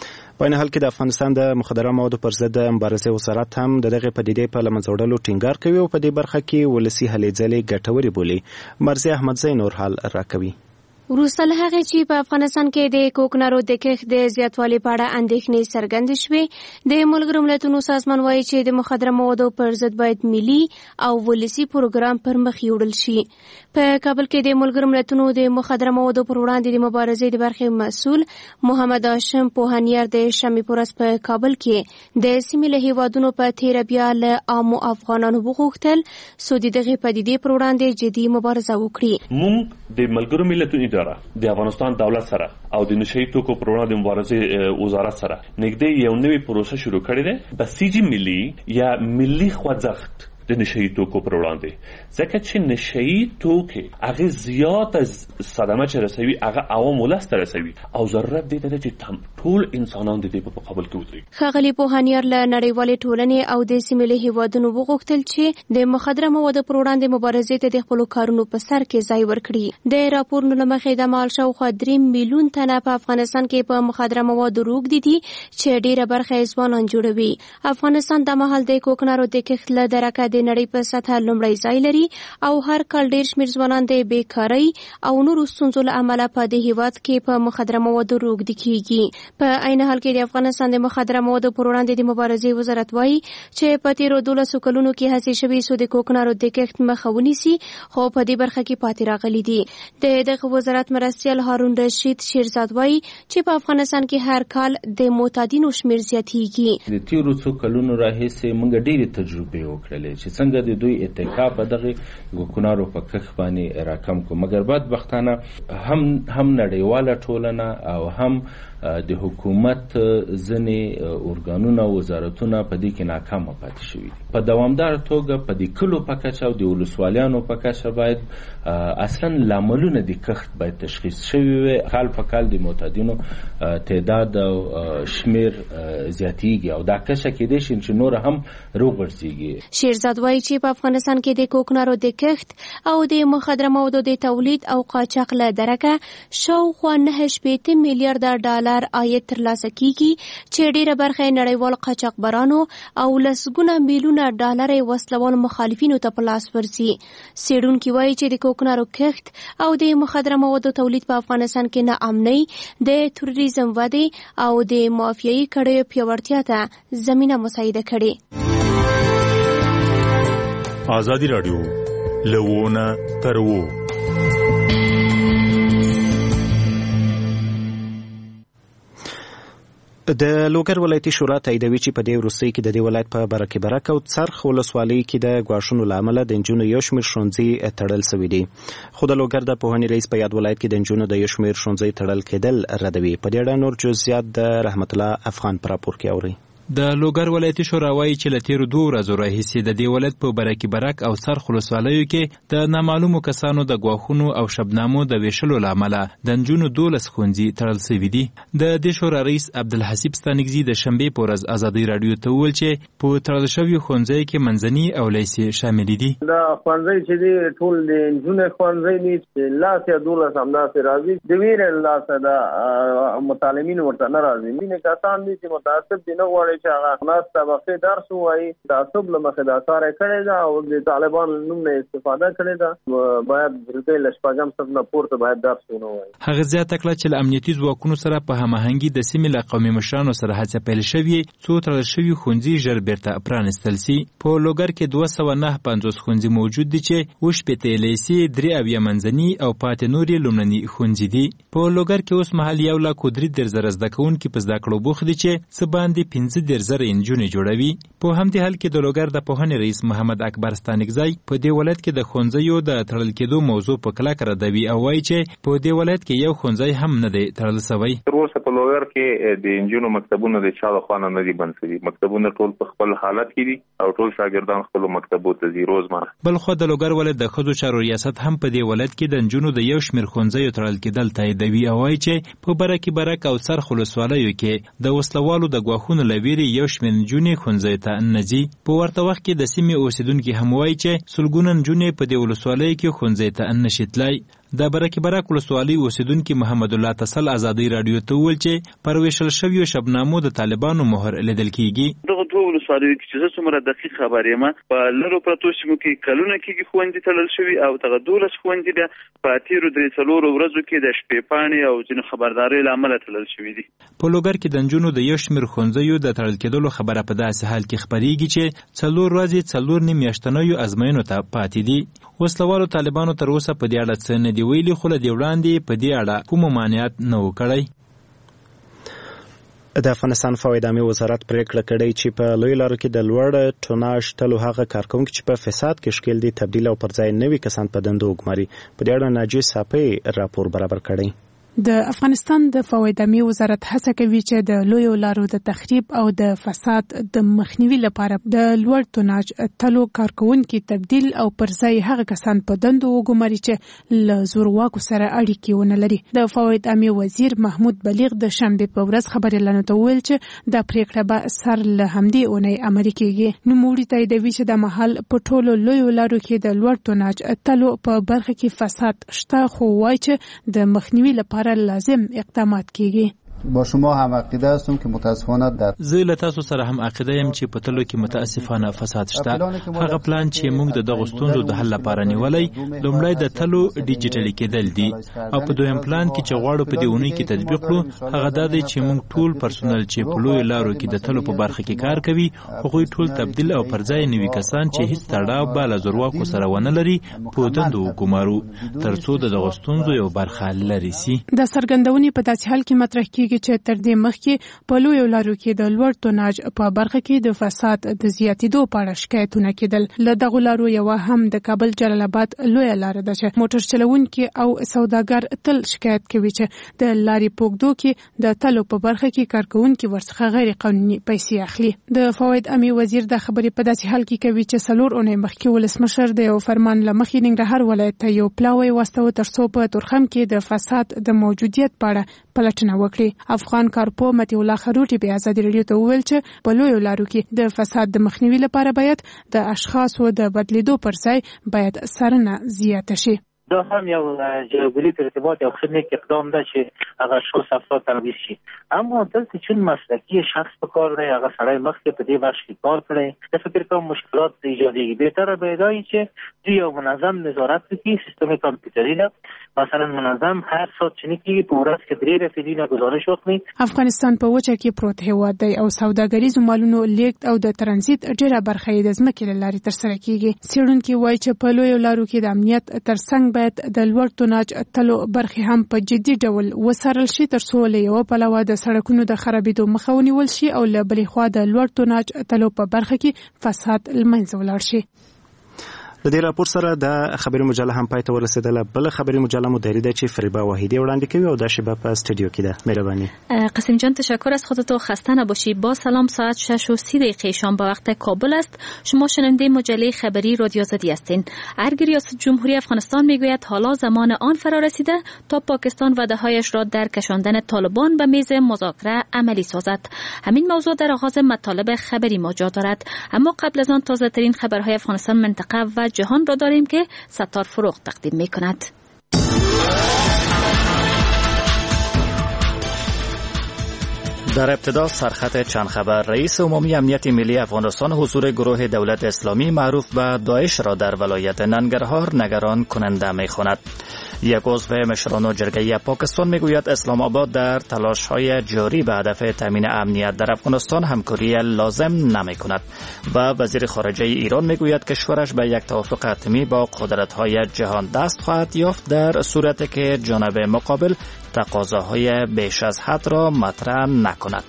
په این حال کې د افغانستان د مخدره موادو پر ضد د مبارزې وزارت هم د دغه پدیدې په له منځه وړلو ټینګار کوي او په دې برخه کې ولسي هلې ځلې ګټورې بولي. مرضی احمدزی نور حال راکوي. وروسته له هغې چې په افغانستان کې د کوکنارو د کښت د زیاتوالي په اړه اندېښنې څرګندې شوې، د ملګرو ملتونو سازمان وایي چې د مخدره موادو پر ضد باید ملي او ولسي پروګرام پر مخ یوړل شي. په کابل کې د ملګرو ملتونو د مخدره موادو پر وړاندې د مبارزې د برخې مسؤل محمد هاشم پوهانیار د شنبې په ورځ په کابل کې د سیمې له هیوادونو په تېره بیا له عامو افغانانو وغوښتل څو د دغې پدیدې پر وړاندې جدي مبارزه وکړي. موږ د ملګرو ملتونو د افغانستان دولت سره او د نشهیي توکو پر وړاندې د مبارزې وزارت سره نږدې یو نوې پروسه شروع کړې ده، بسیجي ملي یا ملي خوځښت د نشهیي توکو پر وړاندې، ځکه چې نشهیي توکي هغه زیات از صدمه چې رسوي هغه عوام ولس ته رسوي او ضرورت دی چې ټول انسانان د دې په مقابل کې ودرېږي. ښاغلي پوهانیار له نړیوالې ټولنې او د سیمې له هیوادونو وغوښتل چې د مخدره موادو پر وړاندې مبارزې ته د خپلو کارونو په سر کې ځای ورکړي. د راپورونو له مخې د مال شاوخوا 3 میلیون تنه په افغانستان کې په مخدره موادو روږدي دي چې ډیره برخه یې ځوانان جوړوي. افغانستان د مهال د کوکنارو د کښت له درکه د نړۍ په سطحه لومړی ځای لري او هر کال ډیر شمېر ځوانان د بیکارۍ او نورو ستونزو له امله په دې هیواد کې په مخدره موادو روږدي کیږي. په عین حال کې د افغانستان د مخدره موادو پر وړاندې د مبارزې وزارت وایي چې په تیرو 12 کلونو کې هڅې شوې څو د کوکنارو د کښت مخه ونیسي، خو په دې برخه کې پاتې راغلي دي. د دغه وزارت مرستیال هارون رشید شیرزاد وایي چې په افغانستان کې هر کال د معتادینو شمېر زیاتېږي. د تیرو څو کلونو راهیسې موږ ډېرې تجربې وکړلې چې څنګه د دوی اتکا په دغه کوکنارو په کښت باندې راکم کو، مګر بدبختانه هم نړیواله ټولنه او هم د حکومت ځینې ارګانونه او وزارتونه په دې کې ناکامه پاتې شوي. په دوامدار توګه په دې کلو په کچه او د ولسوالیانو په کچه باید اصلا لاملونه د کښت باید تشخیص شوي وي. کال په کال د معتادینو تعداد او شمیر زیاتیږي او دا کچه کېدای شي چې نور هم روغ ورسیږي. شیرزاد احمد وایي چې په افغانستان کې د کوکنارو د کښت او د مخدره موادو د تولید او قاچاق له درکه شاوخوا 9.8 میلیارډ ډالر عاید ترلاسه کیږي چې ډیره برخه نړیوال قاچاقبرانو او لسګونه میلیونه ډالر وسلوال مخالفینو ته په لاس ورځي. څېړونکي وایي چې د کوکنارو کښت او د مخدره موادو تولید په افغانستان کې ناامنۍ د تروریزم ودې او د مافیایي کړیو پیاوړتیا ته زمینه مساعده کړي. ازادي راډیو لوونه ترو د لوګر ولایتي شورا تاییدوي چې په دې وروستۍ کې د دې ولایت په برکې برک او څرخ ولسوالۍ کې د ګواښونو له امله د نجونو یو شمېر ښوونځي تړل شوي دي. خو د لوګر د پوهنې رئیس په یاد ولایت کې د نجونو د یو شمېر ښوونځي تړل کېدل ردوي. په دې اړه نور جزئیات د رحمت الله افغان په راپور کې اورئ. د لوګر ولایتي شورا وایي چې له تیرو 2 ورځو راهیسې د دې ولایت په برکې برک او څرخ ولسوالیو کې د نامعلومو کسانو د ګواښونو او شبنامو د ویشلو له امله د نجونو 12 ښوونځي تړل شوي دي. د دې شورا رئیس عبدالحسیب ستانکزي د شنبې په ورځ ازادي راډیو ته وویل چې په تړل شویو ښوونځیو کې منځني او لیسې شامل دي. دا ښوونځي چې دي ټول د نجونو ښوونځي دي چې لاس یا 12 همداسې راځي د ویرې لاسه د متعلمین ورته نه راځي. مینې کسان دي چې متعصب دي نه غواړي چې هغه طبقه درس وایي تعصب له مخې دا کار کړی دا او د طالبان نوم نه استفاده کړې ده. باید د لشپاګم څخه نه پورته باید درس ونه وایي. هغه زیاته کړه چې له امنیتي ځواکونو سره په هماهنګي د سیمې له قومي مشرانو سره هڅه پیل شوې څو تړل شوي ښوونځي ژر بیرته پرانیستل سي. په لوګر کې 259 ښوونځي موجود دي چې 8 لیسې 3 منځني او پاتې نور لومړني ښوونځي دي. په لوګر کې اوس مهال 1.3 زده کوونکي په زده کړو بوخت دي چې څه باندې 15 انجونې جوړوي. په همدې حال کې د لوګر د پوهنې رئیس محمد اکبر ستانکزی په دې ولایت کې د ښوونځیو د تړل کېدو موضوع په کلک ردوي او وایي چې په دې ولایت کې یو ښوونځی هم نه دی تړل شوی. تر اوسه په لوګر کې د انجونو مکتبونه د چا لخوا نه دي بند شوي. مکتبونه ټول په خپل حالت کې دي او ټول شاګردان خپل مکتبو ته ځي روزمره. بل خو د لوګر ولایت د ښځو چارو ریاست هم په دې ولایت کې د انجونو د یو شمېر ښوونځیو تړل کېدل تاییدوي او وایي چې په برکې برک او څرخ ولسوالیو کې د وسلوالو د ګواښونو له ویرې یو شمېر نجونې ښوونځي ته نه ځي. په ورته وخت کې د سیمې اوسیدونکي هم وایي چې سلګونه نجونې په دې ولسوالیو کې ښوونځي ته نه شي تللی. د برکې برک ولسوالۍ اوسیدونکي محمد الله تسل ازادي راډیو ته وویل چې پر ویشل شویو شبنامو د طالبانو مهر لیدل کیږي. دغه دوه ولسوالیو کې چې څومره دقیق خبر یم په لرو پرتو سیمو کې کلونه کېږي ښوونځي تړل شوي او دغه 12 ښوونځي بیا په تیرو 3 ورځو کې د شپې پاڼې او ځینو خبردارۍ له امله تړل شوي دي. په لوګر کې د نجونو د یو شمېر ښوونځیو د تړل کېدلو خبره په داسې حال کې خپرېږي چې 4 ورځې 4 میاشتنیو ازموینو ته پاتې دي. وسلوالو طالبانو تر اوسه په دې اړه څه نه دي ویلي خو له دې وړاندې په دې اړه کوم مانعات نه و کړی. د افغانستان فواید عامې وزارت پریکړه کړې چې په لوی لارو کې د لوړ ټوناژ تلو هغه کارکونکي چې په فساد کې ښکیل دي تبدیل او پر ځای نوي کسان په دندو وګماري. په دې اړه ناجی صافی راپور برابر کړی. د افغانستان د فواید عامې وزارت هڅه کوي چې د لویو لارو د تخریب او د فساد د مخنیوي لپاره د لوړ ټوناژ تلو کارکونکي تبدیل او پر ځای هغه کسان په دندو وګماري چې له زورواکو سره اړیکې ونه لري. د فواید عامې وزیر محمود بلیغ د شنبې په ورځ خبريالانو ته وویل چې د پریکړه به سر له همدې اونۍ عملي کیږي. نوموړي تاییدوي چې د مهال په ټولو لویو لارو کې د لوړ ټوناژ تلو په برخه کې فساد شته خو وایي چې د مخنیوي لپاره لازم اقدامات کیږي. با شما هم عقیده هستم که متاسفانه در زه له تاسو سره هم عقیده یم چې په تلو کې متاسفانه فساد شته. هغه پلان چې موږ د دغه ستونزو د حل لپاره نیولای لومړی د تلو ډیجیټلي کېدل دي او په دویم پلان کې چې غواړو په دې اونۍ کې تطبیق کړو هغه دا دی چې موږ ټول پرسونل چې په لوی لارو کې د تلو په برخه کې کار کوي هغوی ټول تبدیل او پر ځای نوي کسان چې هیڅ تړاو به له زورواکو سره ونه لري په دندو وګمارو ترڅو د دغه ستونزو یو برخه لري سي. د څرګندونې په داسې حال کې مطرح کیږي چې تر دې مخکې په لویو لارو کې د لوړ ټوناژ په برخه کې د فساد د زیاتېدو په اړه شکایتونه کېدل. له دغو لارو یوه هم د کابل جلال آباد لویه لاره ده چې موټر چلوونکي او سوداګر تل شکایت کوي چې د لارې په اوږدو کې د تلو په برخه کې کارکوونکي ورڅخه غیر قانوني پیسې اخلي. د فواید عامې وزیر د خبرې په داسې حال کې کوي چې 4 اونۍ مخکې ولسمشر د یو فرمان له مخې ننګرهار ولایت ته یو پلاوی واستاوه ترڅو په تورخم کې د فساد د موجودیت په اړه پلټنه وکړي. افغان کارپو متي الله خروټي به ازادي رادیو ته وویل چې په لویو لارو کې د فساد د مخنیوي لپاره باید د اشخاصو د بدلیدو پر ځای باید څارنه زیاته شي. دا هم یو جوابلی په ارتباط یو خدمت اقدام ده چې هغه شخص افراد تربیت شي، اما دلته چون مسلکی شخص په کار دی، هغه سړی مخکې په دې بخش کې کار کړی، د فکر کوم مشکلات ایجادېږي. بهتره به دا وي چې دوی یو منظم نظارت وکړي، سیستم کامپیوټري نه مثلا منظم هر ساعت چې کېږي په ورځ کې 3 رسیدي نه گزارش وکړي. افغانستان په وچه کې پروت هیواد دی او سوداګریزو مالونو لیږد او د ترانزیت ډېره برخه یې د ځمکې له لارې ترسره کیږي. څېړونکي وایي چې په لویو لارو کې د امنیت ترڅنګ باید د لوړ توناج تلو برخې هم په جدي ډول وڅارل شي ترڅو له یوه پلوه د سړکونو د خرابېدو مخه ونیول شي او له بلې خوا د لوړ توناج تلو په برخه کې فساد له منځه ولاړ شي. د دې راپور سره د خبري مجله هم پای ته ورسېدله. بل خبري مجله مدیری ده چې فریبا واحدی وړاندې کوي او دا شیبه په استودیو کې ده. مهربانی قاسم جان، تشکر از خودت و خسته نباشی. با سلام، ساعت 6:30 شام به وقت کابل است. شما شنونده مجله خبری رادیو آزادی هستین. ارگ ریاست جمهوری افغانستان میگوید حالا زمان آن فرا رسیده تا پاکستان وعده‌هایش را در کشاندن طالبان به میز مذاکره عملی سازد. همین موضوع در آغاز مطالب خبری ما جا دارد، اما قبل از آن تازه ترین خبرهای افغانستان، منطقه و جهان را داریم که ستار فروغ تقدیم می کند. در ابتدا سرخط چند خبر. رئیس عمومی امنیت ملی افغانستان حضور گروه دولت اسلامی معروف به داعش را در ولایت ننگرهار نگران کننده می خواند. یک عضو مشران جرگه پاکستان میگوید اسلام آباد در تلاش‌های جاری به هدف تامین امنیت در افغانستان همکاری لازم نمی‌کند و وزیر خارجه ایران میگوید کشورش به یک توافق حتمی با قدرت‌های جهان دست خواهد یافت در صورتی که جانب مقابل تقاضاهای بیش از حد را مطرح نکند.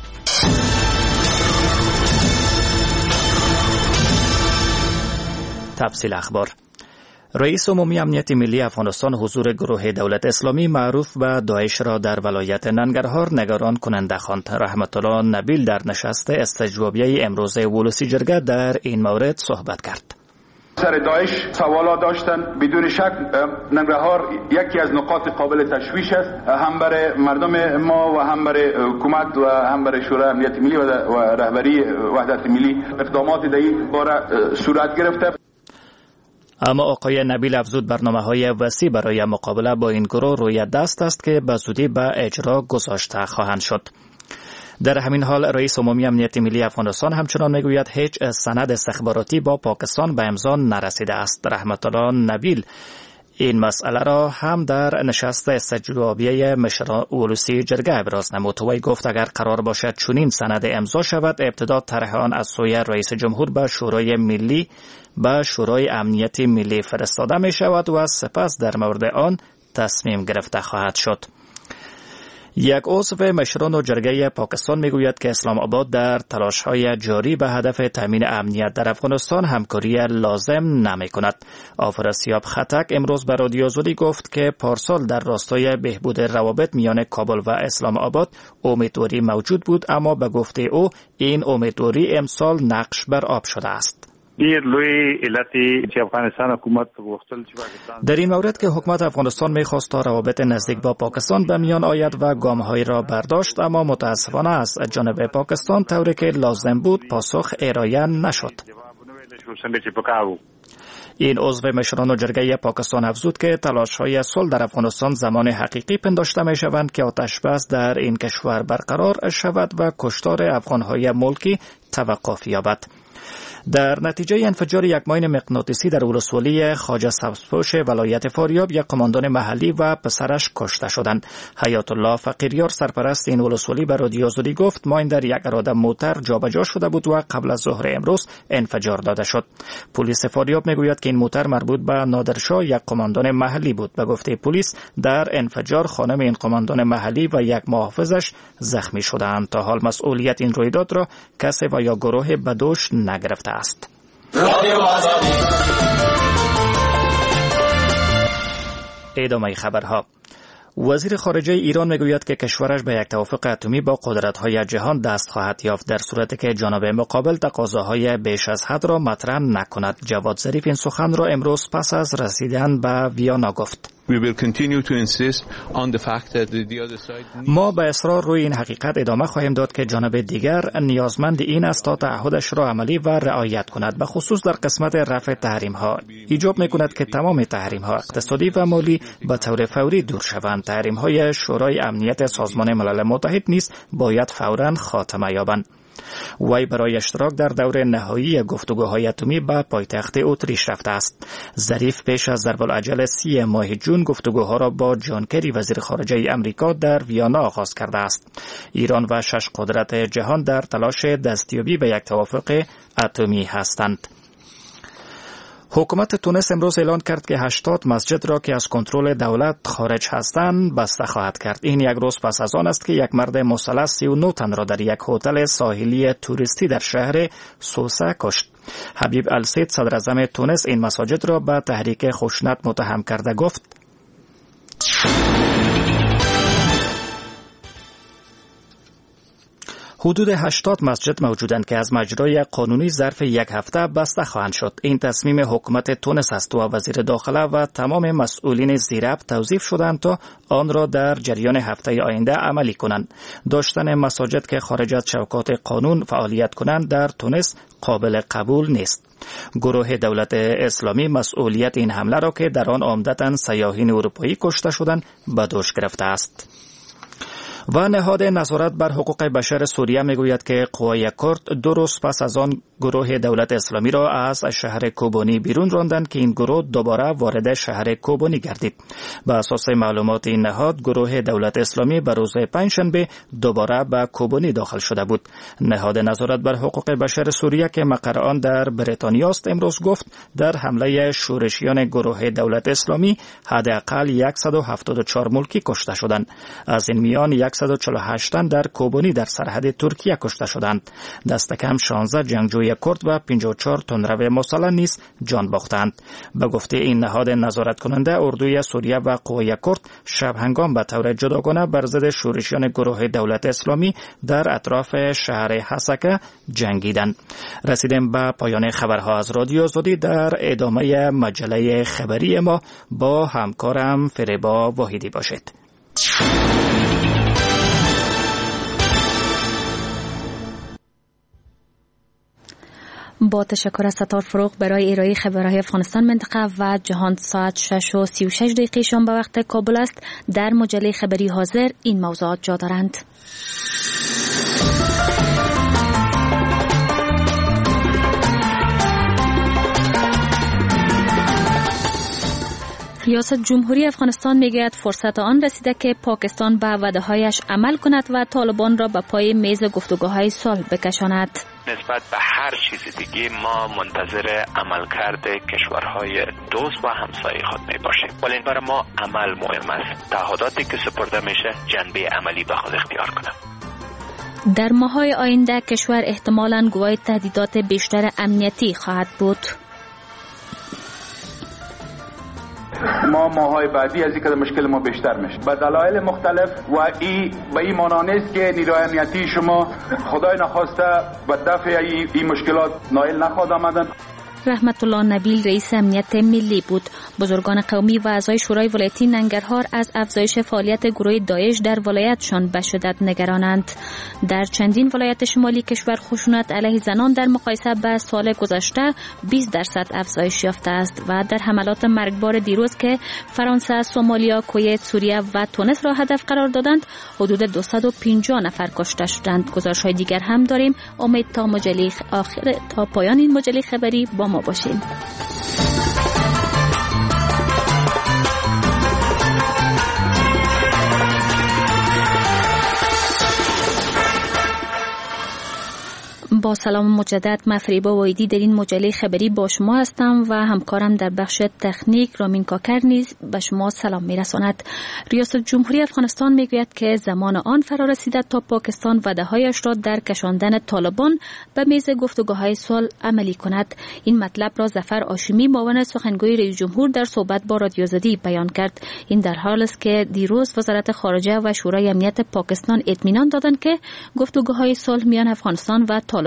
تفصیل اخبار. رئیس عمومی امنیت ملی افغانستان حضور گروه دولت اسلامی معروف به داعش را در ولایت ننگرهار نگران کننده خواند. رحمت الله نبیل در نشست استجوابیه امروز ولسی جرگه در این مورد صحبت کرد. سر داعش سوالات داشتن. بدون شک ننگرهار یکی از نقاط قابل تشویش است، هم برای مردم ما و هم برای حکومت و هم برای شورای امنیت ملی و رهبری وحدت ملی. اقدامات در این باره صورت گرفته. اما آقای نبیل افزود برنامه‌های وسیع برای مقابله با این گروه روی دست است که به زودی به اجرا گذاشته خواهند شد. در همین حال رئیس عمومی امنیت ملی افغانستان همچنان میگوید هیچ سند استخباراتی با پاکستان به امضا نرسیده است. رحمت الله نبیل این مسئله را هم در نشست استجوابیه مشران ولسی جرگه ابراز نمود. وی گفت اگر قرار باشد چنین سند امضا شود، ابتدا طرح آن از سوی رئیس جمهور به شورای ملی به شورای امنیت ملی فرستاده می شود و سپس در مورد آن تصمیم گرفته خواهد شد. یک عضو مشران و جرگه پاکستان میگوید که اسلام آباد در تلاش‌های جاری به هدف تامین امنیت در افغانستان همکاری لازم نمی‌کند. آفراسیاب خطک امروز به رادیو آزادی گفت که پارسال در راستای بهبود روابط میان کابل و اسلام آباد امیدواری موجود بود، اما به گفته او این امیدواری امسال نقش بر آب شده است. در این مورد که حکومت افغانستان می‌خواست تا روابط نزدیک با پاکستان به میان آید و گام‌هایی را برداشت، اما متاسفانه از جانب پاکستان طوری که لازم بود پاسخ ارائه نشد. این عضو مشران و جرگه پاکستان افزود که تلاش‌های صلح در افغانستان زمان حقیقی پنداشته می‌شوند که آتش بس در این کشور برقرار شود و کشتار افغان‌های ملکی توقف یابد. در نتیجه انفجار یک ماین مغناطیسی در ولسوالی خواجه سبزپوش ولایت فاریاب یک قماندان محلی و پسرش کشته شدند. حیات الله فقیریار سرپرست این ولسوالی به رادیو آزادی گفت ماین در یک اراده موتر جابجا شده بود و قبل از ظهر امروز انفجار داده شد. پلیس فاریاب میگوید که این موتر مربوط به نادرشاه یک قماندان محلی بود. به گفته پلیس در انفجار خانم این قماندان محلی و یک محافظش زخمی شدند. تا حال مسئولیت این رویداد را کسی و یا گروه بدوش نگرفته است. ادامه خبرها. وزیر خارجه ایران میگوید که کشورش به یک توافق اتمی با قدرت‌های جهان دست خواهد یافت در صورتی که جانب مقابل تقاضاهای بیش از حد را مطرح نکند. جواد ظریف این سخن را امروز پس از رسیدن به ویانا گفت. ما به اصرار روی این حقیقت ادامه خواهیم داد که جانب دیگر نیازمند این است تا تعهدش را عملی و رعایت کند، به خصوص در قسمت رفع تحریم ها. ایجاب می کند که تمام تحریم ها اقتصادی و مالی به طور فوری دور شوند. تحریم های شورای امنیت سازمان ملل متحد نیز باید فوراً خاتمه یابند. وی برای اشتراک در دور نهایی گفتگوهای اتمی به پایتخت اتریش رفته است. ظریف پیش از ضرب‌العجل 30 ماه جون گفتگوها را با جان کری وزیر خارجه امریکا در ویانا آغاز کرده است. ایران و 6 قدرت جهان در تلاش دستیابی به یک توافق اتمی هستند. حکومت تونس امروز اعلان کرد که 80 مسجد را که از کنترل دولت خارج هستند بسته خواهد کرد. این یک روز پس از آن است که یک مرد مسلح 39 تن را در یک هتل ساحلی توریستی در شهر سوسه کشت. حبیب السید صدر اعظم تونس این مساجد را به تحریک خشونت متهم کرده گفت حدود 80 مسجد موجودند که از مجرای قانونی ظرف یک هفته بسته خواهند شد. این تصمیم حکومت تونس است و وزیر داخله و تمام مسئولین زیراب توظیف شدند تا آن را در جریان هفته آینده عملی کنند. داشتن مساجد که خارج از چوکات قانون فعالیت کنند در تونس قابل قبول نیست. گروه دولت اسلامی مسئولیت این حمله را که در آن عمدتاً سیاحین اروپایی کشته شدند به دوش گرفته است. و نهاد نظارت بر حقوق بشر سوریه میگوید که قوای کرد 2 روز پس از آن گروه دولت اسلامی را از شهر کوبانی بیرون راندند که این گروه دوباره وارد شهر کوبانی گردید. به اساس معلومات این نهاد گروه دولت اسلامی به روز پنجشنبه دوباره به کوبانی داخل شده بود. نهاد نظارت بر حقوق بشر سوریه که مقر آن در بریتانیا است امروز گفت در حمله شورشیان گروه دولت اسلامی حداقل 174 ملکی کشته شدند. از این میان 148 تن در کوبانی در سرحد ترکیه کشته شدند. دست کم 16 جنگجوی کرد و 54 تندرو مسلح نیز جان باختند. به گفته این نهاد نظارت کننده اردوی سوریه و قوای کرد شب هنگام به طور جداگانه بر ضد شورشیان گروه دولت اسلامی در اطراف شهر حسکه جنگیدند. رسیدیم به پایان خبرها از رادیو آزادی. در ادامه مجله خبری ما با همکارم فریبا واحدی باشید. با تشکر از ستار فروغ برای ارائه خبرهای افغانستان منطقه و جهان. ساعت 6:36 شام به وقت کابل است. در مجله خبری حاضر این موضوعات جا دارند. ریاست جمهوری افغانستان میگوید فرصت آن رسیده که پاکستان به وعده‌هایش عمل کند و طالبان را به پای میز گفتگوهای صلح بکشاند. نسبت به هر چیز دیگه ما منتظر عملکرد کشورهای دوست و همسایه خود می باشیم، ولی برای ما عمل مهم است. تعهداتی که سپرده میشه جنبه عملی به خود اختیار کنه. در ماه‌های آینده کشور احتمالاً گواه تهدیدات بیشتر امنیتی خواهد بود. ما ماهای بعدی از اینکه مشکل ما بیشتر میشه به دلایل مختلف و به این معنی نیست که نیروی امنیتی شما خدای نخواسته به دفع این مشکلات نائل نخواهد آمدن. رحمت الله نبیل رئیس امنیت ملی بود. بزرگان قومی و اعضای شورای ولایتی ننگرهار از افزایش فعالیت گروه داعش در ولایتشان به شدت نگرانند. در چندین ولایت شمالی کشور خشونت علیه زنان در مقایسه با سال گذشته 20% افزایش یافته است و در حملات مرگبار دیروز که فرانسه، سومالیا، کویت، سوریه و تونس را هدف قرار دادند حدود 250 نفر کشته شدند. گزارش‌های دیگر هم داریم. امید تا پایان این مجله خبری با ما باشین. با سلام مجدد، من فریبا واحدی در این مجله خبری با شما هستم و همکارم در بخش تکنیک رامین کاکر نیز به شما سلام میرساند. ریاست جمهوری افغانستان میگوید که زمان آن فرا رسیده تا پاکستان وعده‌هایش را در کشاندن طالبان به میز گفتگوهای صلح عملی کند. این مطلب را ظفر هاشمی معاون سخنگوی رئیس جمهور در صحبت با رادیو آزادی بیان کرد. این در حالی است که دیروز وزارت خارجه و شورای امنیت پاکستان اطمینان دادند که گفتگوهای صلح میان افغانستان و طالبان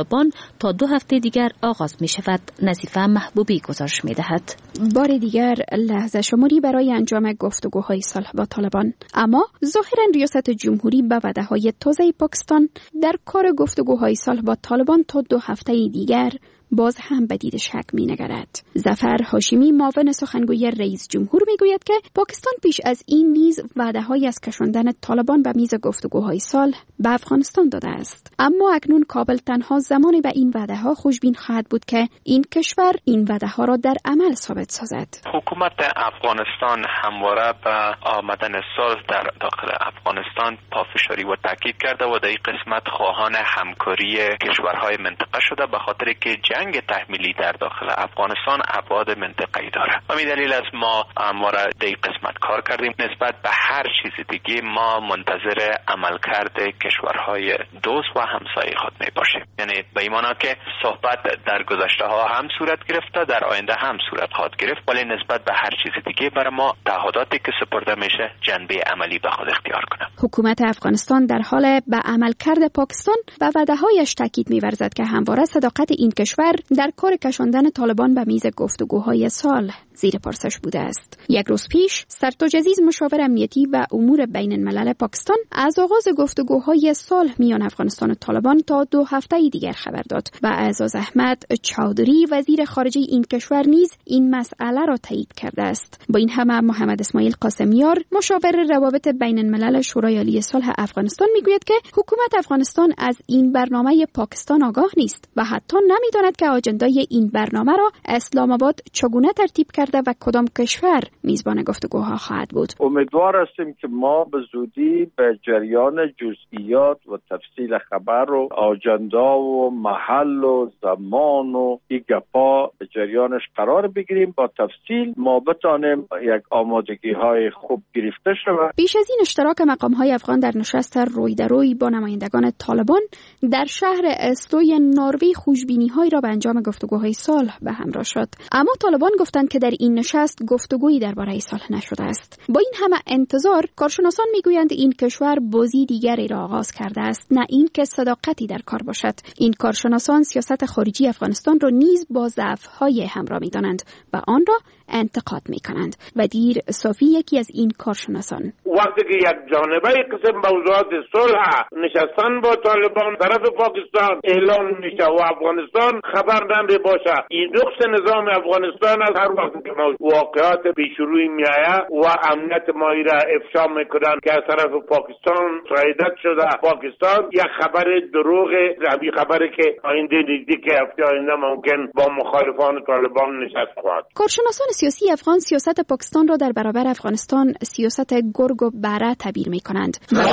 طالبان تا 2 هفته دیگر آغاز می شود. نظیفه محبوبی گزارش می دهد. بار دیگر لحظه شماری برای انجام گفتگوهای صلح با طالبان. اما ظاهرا ریاست جمهوری به وعده‌های تازه پاکستان در کار گفتگوهای صلح با طالبان تا 2 هفته دیگر باز هم به دید شک می‌نگرد. ظفر هاشمی معاون سخنگوی رئیس جمهور میگوید که پاکستان پیش از این نیز وعده‌هایی از کشاندن طالبان به میز گفتگوهای صلح به افغانستان داده است. اما اکنون کابل تنها زمانی به این وعده‌ها خوشبین خواهد بود که این کشور این وعده‌ها را در عمل ثابت سازد. حکومت افغانستان همواره به آمدن صلح در داخل افغانستان پافشاری و تاکید کرده و در این قسمت خواهان همکاری کشورهای منطقه شده، به خاطر که جنگ تحمیلی در داخل افغانستان ابعاد منطقه‌ای داره. همین دلیل است ما همواره در این قسمت کار کردیم. نسبت به هر چیز دیگه ما منتظر عملکرد کشورهای دوست و همسایه خود می باشیم. یعنی به این معنی که صحبت در گذشته ها هم صورت گرفته، در آینده هم صورت خواهد گرفت، ولی نسبت به هر چیز دیگه برای ما تعهداتی که سپرده میشه جنبه عملی به خود اختیار کنه. حکومت افغانستان در حال به عملکرد پاکستان و وعده‌هایش تاکید می‌ورزد که همواره صداقت این کشور در کار کشاندن طالبان به میز گفتگوهای صلح زیر پرسش بوده است. یک روز پیش سرتاج عزیز مشاور امنیتی و امور بین الملل پاکستان از آغاز گفتگوهای صلح میان افغانستان و طالبان تا 2 هفته دیگر خبر داد و اعزاز احمد چودری وزیر خارجه این کشور نیز این مسئله را تایید کرده است. با این همه محمد اسماعیل قاسمیار مشاور روابط بین الملل شورای عالی صلح افغانستان میگوید که حکومت افغانستان از این برنامه پاکستان آگاه نیست و حتی نمیداند که آجندای این برنامه را اسلام آباد چگونه ترتیب کرده و کدام کشور میزبان گفتگوها خواهد بود. امیدوار هستیم که ما به زودی به جریان جزئیات و تفصیل خبر و آجندا و محل و زمان و این گپا به جریانش قرار بگیریم، با تفصیل ما بتانیم یک آمادگی های خوب گرفته شود. پیش از این اشتراک مقام های افغان در نشست روی در روی با نمایندگان طالبان در شهر استوی نروژ خوشبینی های را به انجام گفتگوهای صلح به همراه شد. اما طالبان گفتند که در این نشست گفتگویی درباره صلح نشده است. با این همه انتظار کارشناسان میگویند این کشور بازی دیگری را آغاز کرده است، نه اینکه صداقتی در کار باشد. این کارشناسان سیاست خارجی افغانستان را نیز با ضعف‌های همراه می‌دانند و آن را انتقاد می‌کنند. و دیر صافی یکی از این کارشناسان وقتی که یک جانبه قسم موضوعات صلح نشستن با طالبان طرف پاکستان اعلان میشه و افغانستان خبر نده باشه، این نقص نظام افغانستان از هر وقت که واقعات پیش روی میایه و امنیت مایی را افشا میکنن که از طرف پاکستان تایید شده، پاکستان یک خبر دروغ ربی خبره که آینده نزدیک هفته آینده ممکن با مخالفان طالبان نشست خواهد. کارشناسان سیاسی افغان سیاست پاکستان را در برابر افغانستان سیاست گرگ و بره تعبیر میکنند.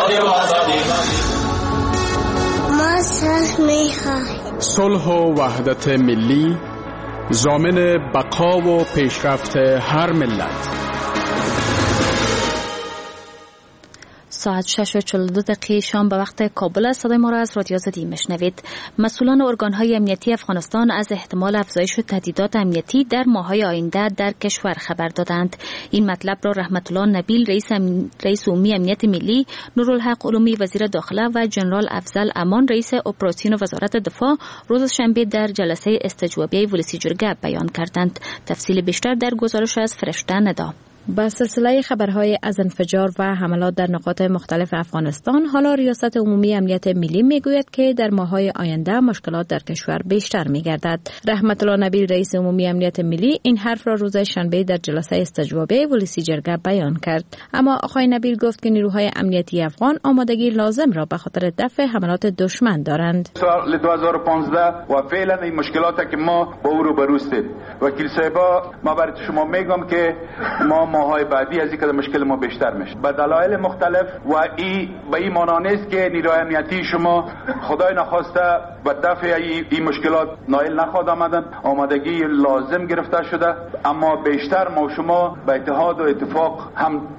ما صلح میخواهیم. صلح و وحدت ملی ضامن بقا و پیشرفت هر ملت. ساعت 6:42 شام به وقت کابل است. صدای ما را از رادیو آزادی میشنوید. مسئولان ارگان‌های امنیتی افغانستان از احتمال افزایش تهدیدات امنیتی در ماه‌های آینده در کشور خبر دادند. این مطلب را رحمت الله نبیل رئیس عمومی امنیت ملی، نورالحق علومی وزیر داخله و جنرال افضل امان رئیس اپراسیون وزارت دفاع روز شنبه در جلسه استجوابیه ولسی جرگه بیان کردند. تفصیل بیشتر در گزارش از فرشته ندا. با سلسله خبرهای از انفجار و حملات در نقاط مختلف افغانستان، حالا ریاست عمومی امنیت ملی میگوید که در ماه‌های آینده مشکلات در کشور بیشتر میگردد. رحمت الله نبیل رئیس عمومی امنیت ملی این حرف را روز شنبه در جلسه استجوابیه ولسی جرگه بیان کرد. اما آقای نبیل گفت که نیروهای امنیتی افغان آمادگی لازم را به خاطر دفع حملات دشمن دارند. سال 2015 و فعلا این مشکلاتی که ما با او روبرو هستیم. وکیل صاحبا، ما برای شما میگم که ما ماهای بعدی از اینکه مشکل ما بیشتر میشه به دلایل مختلف و به این معنی نیست که نیروهای امنیتی شما خدای نخواسته و دفع این مشکلات نائل نخواهد آمدن. آمادگی لازم گرفته شده، اما بیشتر ما شما به اتحاد و اتفاق هم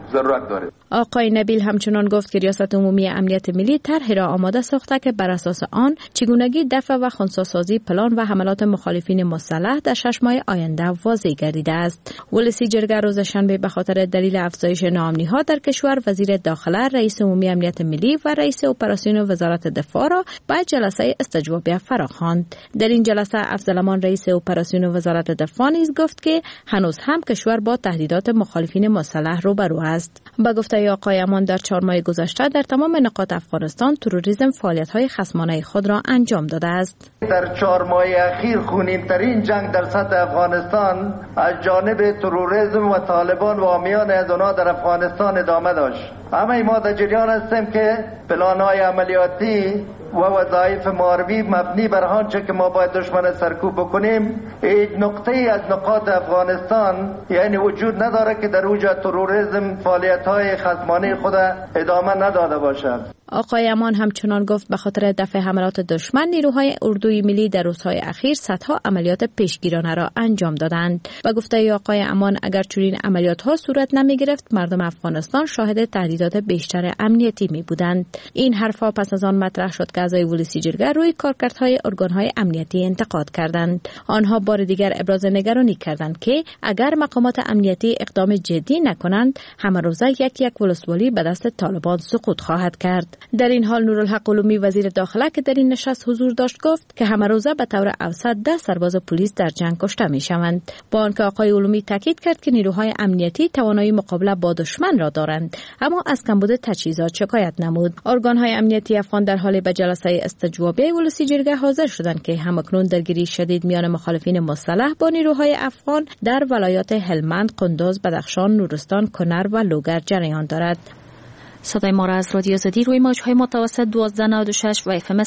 ضرورت داره. آقای نبیل همچنان گفت که ریاست عمومی امنیت ملی طرحی را آماده ساخته که بر اساس آن چگونگی دفع و خنثی‌سازی پلان و حملات مخالفین مسلح در 6 ماه آینده واضح گردیده است. ولسی جرگه روز شنبه به خاطر دلیل افزایش ناامنی‌ها در کشور وزیر داخله، رئیس عمومی امنیت ملی و رئیس اپراسیون وزارت دفاع را به جلسه استجوابیه فراخواند. در این جلسه افضلامان رئیس اپراسیون وزارت دفاع نیز گفت که هنوز هم کشور با تهدیدات مخالفین مسلح روبرو است. با گفته آقای امان در 4 ماه گذشته در تمام نقاط افغانستان تروریسم فعالیت‌های خصمانه خود را انجام داده است. در 4 ماه اخیر خونین‌ترین جنگ در سطح افغانستان از جانب تروریسم و طالبان و حامیان از آنها در افغانستان ادامه داشت. همه ما در جریان هستیم که پلان‌های عملیاتی و وظایف محاربی مبنی بر آنچه که ما باید دشمن سرکوب بکنیم هیچ نقطه‌ای از نقاط افغانستان یعنی وجود نداره که در اوج تروریسم فعالیت‌های خصمانه خود ادامه نداده باشد. آقای امان همچنان گفت به خاطر دفع حملات دشمن نیروهای اردوی ملی در روزهای اخیر صدها عملیات پیشگیرانه را انجام دادند. با گفته آقای امان اگر چنین عملیات‌ها صورت نمی‌گرفت مردم افغانستان شاهد تهدیدات بیشتر امنیتی می‌بودند. این حرفا پس از آن مطرح شد که اعضای ولسی جرگه روی کارکردهای ارگان‌های امنیتی انتقاد کردند. آنها بار دیگر ابراز نگرانی کردند که اگر مقامات امنیتی اقدام جدی نکنند همه روزه یک ولسوالی به دست طالبان سقوط خواهد کرد. در این حال نورالحق علومی وزیر داخله که در این نشست حضور داشت گفت که همه روزه به طور اوسط 10 سرباز پلیس در جنگ کشته می‌شوند. با آنکه آقای علومی تاکید کرد که نیروهای امنیتی توانایی مقابله با دشمن را دارند اما از کمبود تجهیزات شکایت نمود. ارگان‌های امنیتی افغان در حال به جلسه استجوابی ولسی جرگه حاضر شدند که همکنون درگیری شدید میان مخالفین مسلح با نیروهای افغان در ولایات هلمند، قندوز، بدخشان، نورستان، کنر و لوگر جریان دارد. صدای ما را از رادیو آزادی روی موج‌های متوسط 1296 و FM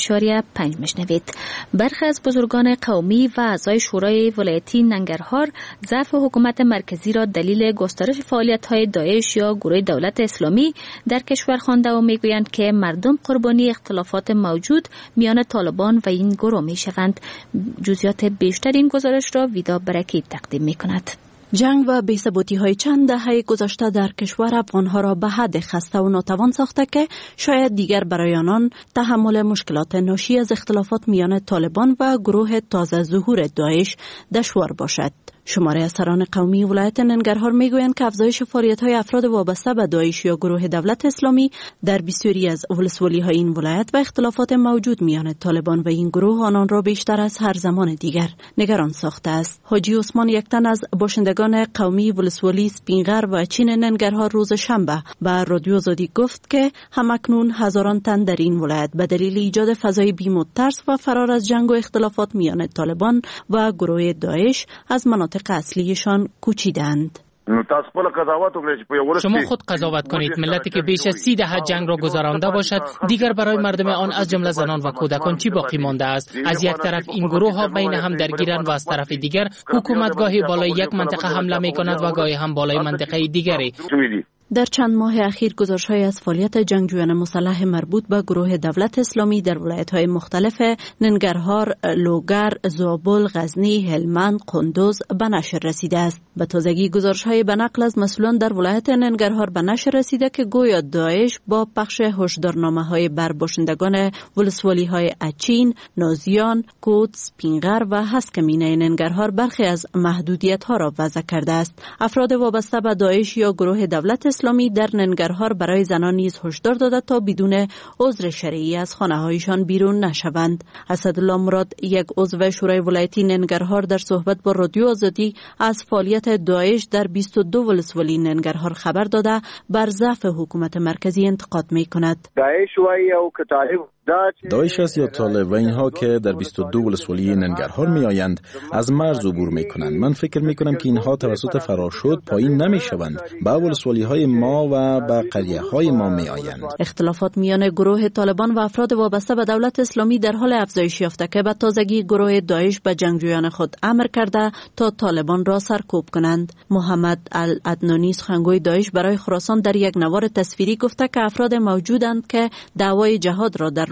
100.5 میشنوید. برخی از بزرگان قومی و اعضای شورای ولایتی ننگرهار ضعف حکومت مرکزی را دلیل گسترش فعالیت‌های داعش یا گروه دولت اسلامی در کشور خوانده و میگویند که مردم قربانی اختلافات موجود میان طالبان و این گروه میشوند. جزئیات بیشتر این گزارش را ویدا برکی تقدیم میکند. جنگ و بی‌ثباتی‌های چند دهه گذشته در کشور افغان‌ها را به حد خسته و ناتوان ساخته که شاید دیگر برای آنان تحمل مشکلات ناشی از اختلافات میان طالبان و گروه تازه ظهور داعش دشوار باشد. شماره از سران قومی ولایت ننگرهار میگویند که افزایش فعالیت‌های افراد وابسته به داعش یا گروه دولت اسلامی در بسیاری از ولسوالی‌های این ولایت و اختلافات موجود میان طالبان و این گروه آنان را بیشتر از هر زمان دیگر نگران ساخته است. حاجی عثمان یک تن از باشندگان قومی ولسوالی سپینغر و چین ننگرهار روز شنبه به رادیو آزادی گفت که همکنون هزاران تن در این ولایت به دلیل ایجاد فضای بیم و ترس و فرار از جنگ و اختلافات میان طالبان و گروه داعش از مناطق اصلیشان کوچیدند. شما خود قضاوت کنید. ملتی که بیش از 30 دهه جنگ را گذرانده باشد دیگر برای مردم آن از جمله زنان و کودکان چی باقی مانده است؟ از یک طرف این گروه ها بین هم درگیرند و از طرف دیگر حکومت گاهی بالای یک منطقه حمله می کند و گاهی هم بالای منطقه دیگری. در چند ماه اخیر گزارش‌های از فعالیت جنگجویان مسلح مربوط به گروه دولت اسلامی در ولایت‌های مختلف ننگرهار، لوگر، زابل، غزنی، هلمند، قندوز به نشر رسیده است. به تازگی گزارش‌های به نقل از مسئولان در ولایت ننگرهار به نشر رسیده که گویا داعش با پخش هشدارنامه‌های بر باشندگان ولسوالی‌های اچین، نازیان، کود، سپینغر و هسکمینه ننگرهار برخی از محدودیت‌ها را وضع کرده است. افراد وابسته به داعش یا گروه دولت اسلامی در ننگرهار برای زنان نیز هشدار داده تا بدون عذر شرعی از خانه‌هایشان بیرون نشوند. اسدالله مراد، یک عضو شورای ولایتی ننگرهار، در صحبت با رادیو آزادی از فعالیت داعش در 22 ولسوالی ننگرهار خبر داده بر ضعف حکومت مرکزی انتقاد می‌کند. داعش است یا طالب و اینها که در 22 ولسوالی ننگرهار می آیند از مرز عبور می کنند. من فکر می کنم که اینها توسط فراشد پایین نمی شوند، به ولسوالی های ما و به قریه های ما می آیند. اختلافات میان گروه طالبان و افراد وابسته به دولت اسلامی در حال افزایش یافته که به تازگی گروه داعش به جنگجویان خود امر کرده تا طالبان را سرکوب کنند. محمد العدنانی، سخنگوی داعش برای خراسان، در یک نوار تصویری گفته که افراد موجودند که دعوای جهاد را در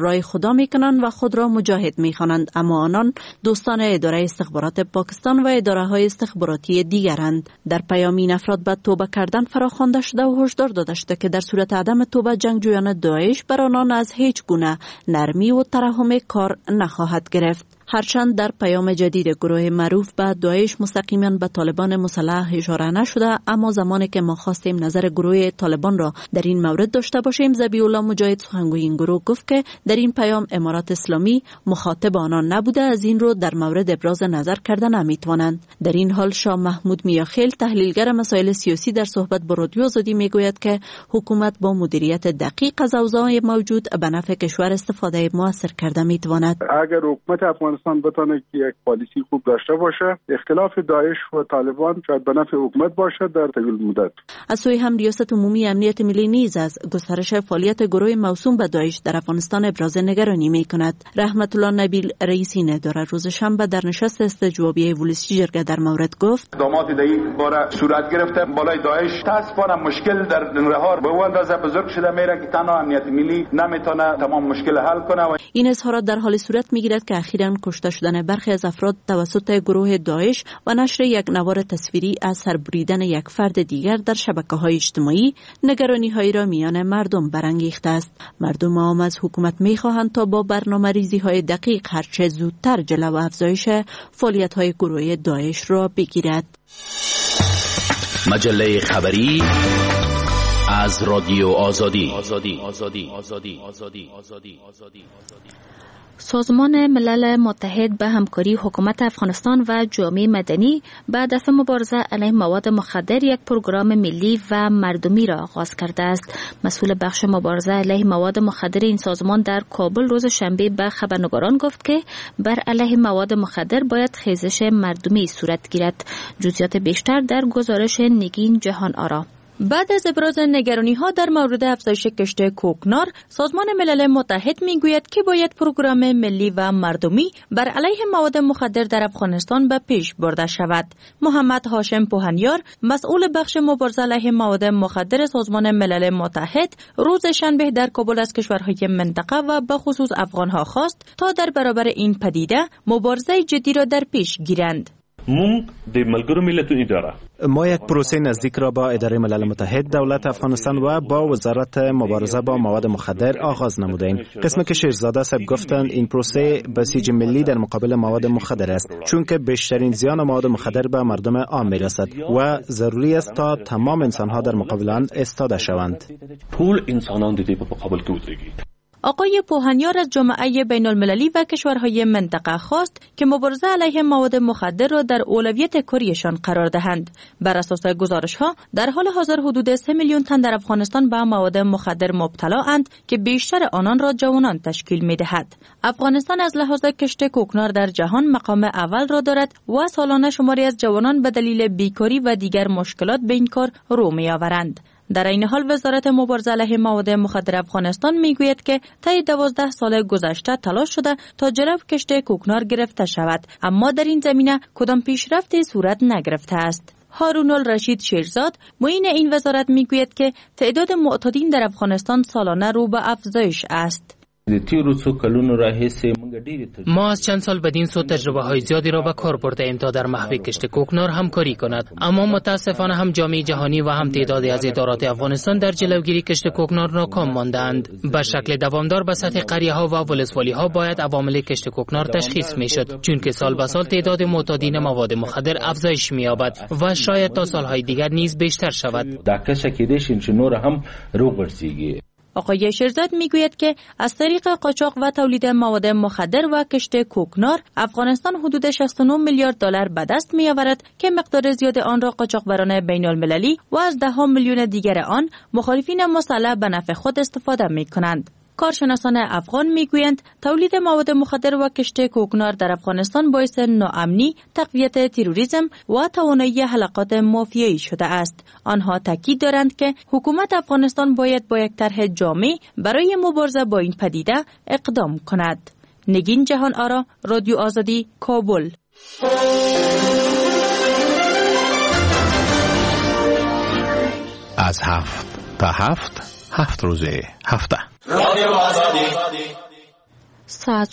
همراهی خدا میکنند و خود را مجاهد میخوانند، اما آنان دوستان اداره استخبارات پاکستان و اداره‌های استخباراتی دیگرند. در پیام این افراد به توبه کردن فراخوانده شده و هشدار داده شده که در صورت عدم توبه جنگجویان داعش بر آنان از هیچ گونه نرمی و ترحم کار نخواهد گرفت. هرچند در پیام جدید گروه معروف به داعش مستقیما به طالبان مسلح اشاره نشده، اما زمانی که ما خواستیم نظر گروه طالبان را در این مورد داشته باشیم، ذبیح الله مجاهد سخنگوی این گروه گفت که در این پیام امارات اسلامی مخاطب آنان نبوده، از این رو در مورد ابراز نظر کرده نمیتوانند. در این حال شاه محمود میاخیل تحلیلگر مسائل سیاسی در صحبت با رادیو آزادی میگوید که حکومت با مدیریت دقیق از اوضاع موجود به نفع کشور استفاده موثر کرده میتواند. اگر حکومت افغانستان بتونه که یک پالیسی خوب داشته باشه، اختلاف داعش و طالبان شاید به نفع حکومت باشه در طویل مدت. از سوی هم ریاست عمومی امنیت ملی نیز از گسترش فعالیت گروه موسوم به داعش در افغانستان ابراز نگرانی میکند. رحمت الله نبیل رئیس این اداره روز شنبه در نشست استجوابی ولسی جرگه در مورد گفت: اقدامات دایی باره صورت گرفته بالای داعش متاسفانه مشکل در ننگرهار به اندازه بزرگ شده میره که تنها امنیت ملی نمیتونه تمام مشکل حل کنه. این اظهارات در حال صورت میگیرد که اخیراً کشته شدن برخی از افراد توسط گروه داعش و نشر یک نوار تصویری از سربریدن یک فرد دیگر در شبکه‌های اجتماعی نگرانی‌هایی را میان مردم برانگیخته است. مردم عام از حکومت می‌خواهند تا با برنامه‌ریزی‌های دقیق هرچه زودتر جلو افزایش فعالیت‌های گروه داعش را بگیرد. مجله خبری از رادیو آزادی. سازمان ملل متحد به همکاری حکومت افغانستان و جامعه مدنی بعد از مبارزه علیه مواد مخدر یک پروگرام ملی و مردمی را آغاز کرده است. مسئول بخش مبارزه علیه مواد مخدر این سازمان در کابل روز شنبه به خبرنگاران گفت که بر علیه مواد مخدر باید خیزش مردمی صورت گیرد. جزئیات بیشتر در گزارش نگین جهان آرا. بعد از ابراز نگرانی‌ها در مورد افزایش کشت کوکنار، سازمان ملل متحد می‌گوید که باید پروگرام ملی و مردمی بر علیه مواد مخدر در افغانستان به پیش برده شود. محمد هاشم پوهنیار، مسئول بخش مبارزه علیه مواد مخدر سازمان ملل متحد، روز شنبه در کابل از کشورهای منطقه و به خصوص افغان‌ها خواست تا در برابر این پدیده مبارزه جدی را در پیش گیرند. ما یک پروسه نزدیک را با اداره ملل متحد، دولت افغانستان و با وزارت مبارزه با مواد مخدر آغاز نمودیم. قسم که شیرزاده صاحب گفتند این پروسه بسیج ملی در مقابل مواد مخدر است، چون که بیشترین زیان مواد مخدر به مردم عام میرسد و ضروری است تا تمام انسانها در مقابل آن ایستاده شوند. آقای پوهنیار از جامعه بین المللی و کشورهای منطقه خواست که مبارزه علیه مواد مخدر را در اولویت کاریشان قرار دهند. بر اساس گزارش‌ها در حال حاضر حدود 3 میلیون تن در افغانستان به مواد مخدر مبتلا اند که بیشتر آنان را جوانان تشکیل می‌دهد. افغانستان از لحاظ کشت کوکنار در جهان مقام اول را دارد و سالانه شماری از جوانان به دلیل بیکاری و دیگر مشکلات به این کار رو می‌آورند. در این حال وزارت مبارزه علیه مواد مخدر افغانستان میگوید که طی 12 سال گذشته تلاش شده تا جلو کشت کوکنار گرفته شود، اما در این زمینه کدام پیشرفتی صورت نگرفته است. هارون الرشید شیرزاد، معین این وزارت میگوید که تعداد معتادین در افغانستان سالانه رو به افزایش است. ما از چند سال بدین سو تجربه های زیادی را به کار برده ایم تا در محو کشت کوکنار همکاری کند، اما متاسفانه هم جامعه جهانی و هم تعدادی از ادارات افغانستان در جلوگیری کشت کوکنار ناکام ماندند. به شکل دوامدار به سطح قریه ها و ولسوالی ها باید عوامل کشت کوکنار تشخیص می شد، چون که سال به سال تعداد معتادین مواد مخدر افزایش می یابد و شاید تا سالهای دیگر نیز بیشتر شود. آقای شیرزاد میگوید که از طریق قاچاق و تولید مواد مخدر و کشت کوکنار افغانستان حدود 69 میلیارد دلار به دست میآورد که مقدار زیاد آن را قاچاقبران بین المللی و از 10 میلیون دیگر آن مخالفین مسلح به نفع خود استفاده میکنند. کارشناسان افغان میگویند تولید مواد مخدر و کشت کوکنار در افغانستان باعث ناامنی، تقویت تروریسم و توانایی حلقات مافیایی شده است. آنها تاکید دارند که حکومت افغانستان باید با یک طرح جامع برای مبارزه با این پدیده اقدام کند. نگین جهان آرا، رادیو آزادی، کابل. از 7 تا 7 روزه هفته. رادیو آزادی ساعت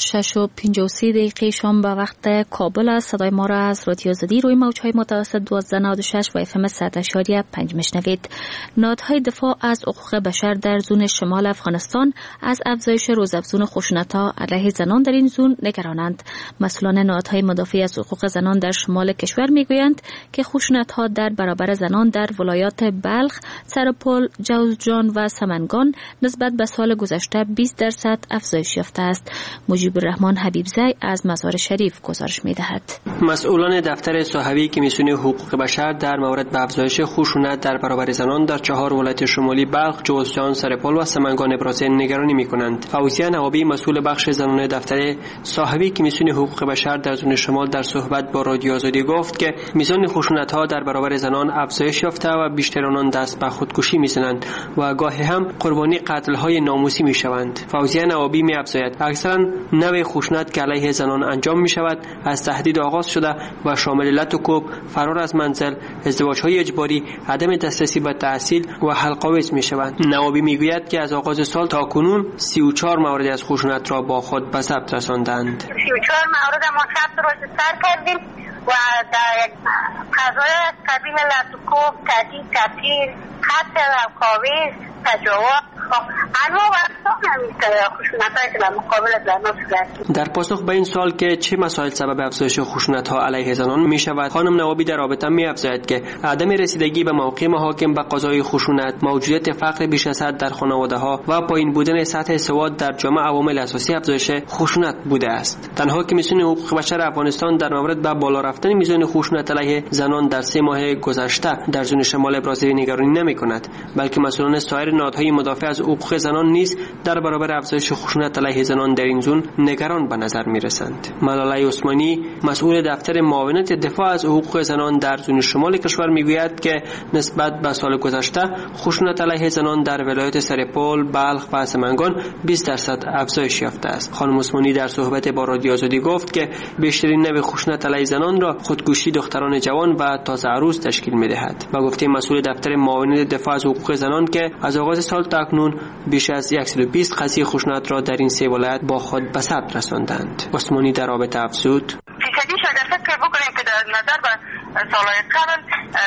6:53 شام به وقت کابل است. صدای ما را از رادیو آزادی روی موج‌های متوسط 1296 و FM 100.5 میشنوید. نهادهای دفاع از حقوق بشر در زون شمال افغانستان از افزایش روزافزون خشونت‌ها علیه زنان در این زون نگرانند. مسئولان نهادهای مدافع از حقوق زنان در شمال کشور میگویند که خشونت‌ها در برابر زنان در ولایات بلخ، سرپل، جوزجان و سمنگان نسبت به سال گذشته 20% افزایش یافته است. مجیب الرحمن حبیبزی از مزار شریف گزارش می‌دهد. مسئولان دفتر صاحبی کمیسیون حقوق بشر در مورد به افزایش خشونت در برابر زنان در 4 ولایت شمالی بلخ، جوزجان، سرپل و سمنگان ابراز نگرانی می‌کنند. فوزیه نوابی مسئول بخش زنان دفتر صاحبی کمیسیون حقوق بشر در زون شمال در صحبت با رادیو آزادی گفت که میزان خشونت‌ها در برابر زنان افزایش یافته و بیشتر آنان دست به خودکشی می‌زنند و گاهی هم قربانی قتل‌های ناموسی می‌شوند. فوزیه نوابی می‌افزاید اکثرا نوع خشونت که علیه زنان انجام می‌شود از تهدید آغاز شده و شامل لط و کوب، فرار از منزل، ازدواج‌های اجباری، عدم دسترسی به تحصیل و حلق‌آویز می‌شوند. نوابی می‌گوید که از آغاز سال تا کنون 34 مورد از خشونت را با خود به ثبت رساندند. 34 مورد ما ثبت را سر کردیم و در قضایا از قبیل لط و کوب، تهدید، تفکیر، قتل، حلق‌آویز، تجاوز، انواع و اقسام خشونت‌هایی که در مقابل زنان. در پاسخ به این سوال که چه مسائل سبب افزایش خشونت‌ها علیه زنان می‌شود، خانم نوابی در رابطه می‌افزاید که عدم رسیدگی به موقع محاکم به قضای خشونت، موجودیت فقر بیش از حد در خانواده‌ها و پایین بودن سطح سواد در جامعه عوامل اساسی افزایش خشونت بوده است. تنها کمیسیون حقوق بشر افغانستان در مورد به بالا رفتن میزان خشونت علیه زنان در 3 ماه گذشته در زون شمال ابراز نگرانی نمی‌کند، بلکه مسئولان سایر نهادهای مدافع از حقوق زنان نیز در برابر افزایش خشونت علیه زنان در این زون نگران به نظر می‌رسند. ملاله عثمانی مسئول دفتر معاونت دفاع از حقوق زنان در زون شمال کشور میگوید که نسبت به سال گذشته خشونت علیه زنان در ولایت سرپل، بلخ و سمنگان 20% افزایش یافته است. خانم عثمانی در صحبت با رادیو آزادی گفت که بیشترین نوع خشونت علیه زنان را خودکشی دختران جوان و تازه عروس تشکیل می‌دهد. با گفته مسئول دفتر معاونت دفاع از حقوق زنان که از آغاز سال تا اکنون بیش از 120 قضیه خشونت را در این 3 ولایت با خود به ثبت رساندند. عثمانی در رابطه افزود: فیصدی شاید فکر بکنیم که در نظر به سالهای قبل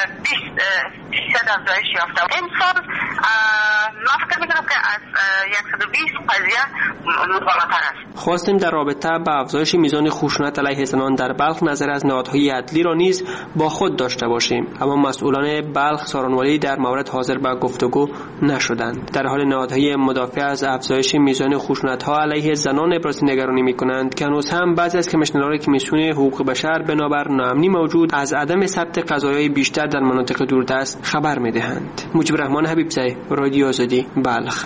20% افزایش یافته. این سال ما فکر می‌کنم که از 120 قضیه بالاتر است. خواستیم در رابطه با افزایش میزان خشونت علیه زنان در بلخ نظر از نهادهای عدلی را نیز با خود داشته باشیم، اما مسئولان بلخ سارانوالی در مورد حاضر به گفتگو نشدند. در حال نهادهای مدافع از افزایش میزان خشونت‌ها علیه زنان ابراز نگرانی می‌کنند که هنوز هم بعضی از کمیسیون‌های کمیسیون حقوق بشر بنابر ناامنی موجود از عدم ثبت قضایای بیشتر در مناطق دوردست خبر می‌دهند. مجیب الرحمن حبیبزی، رادیو آزادی، بلخ.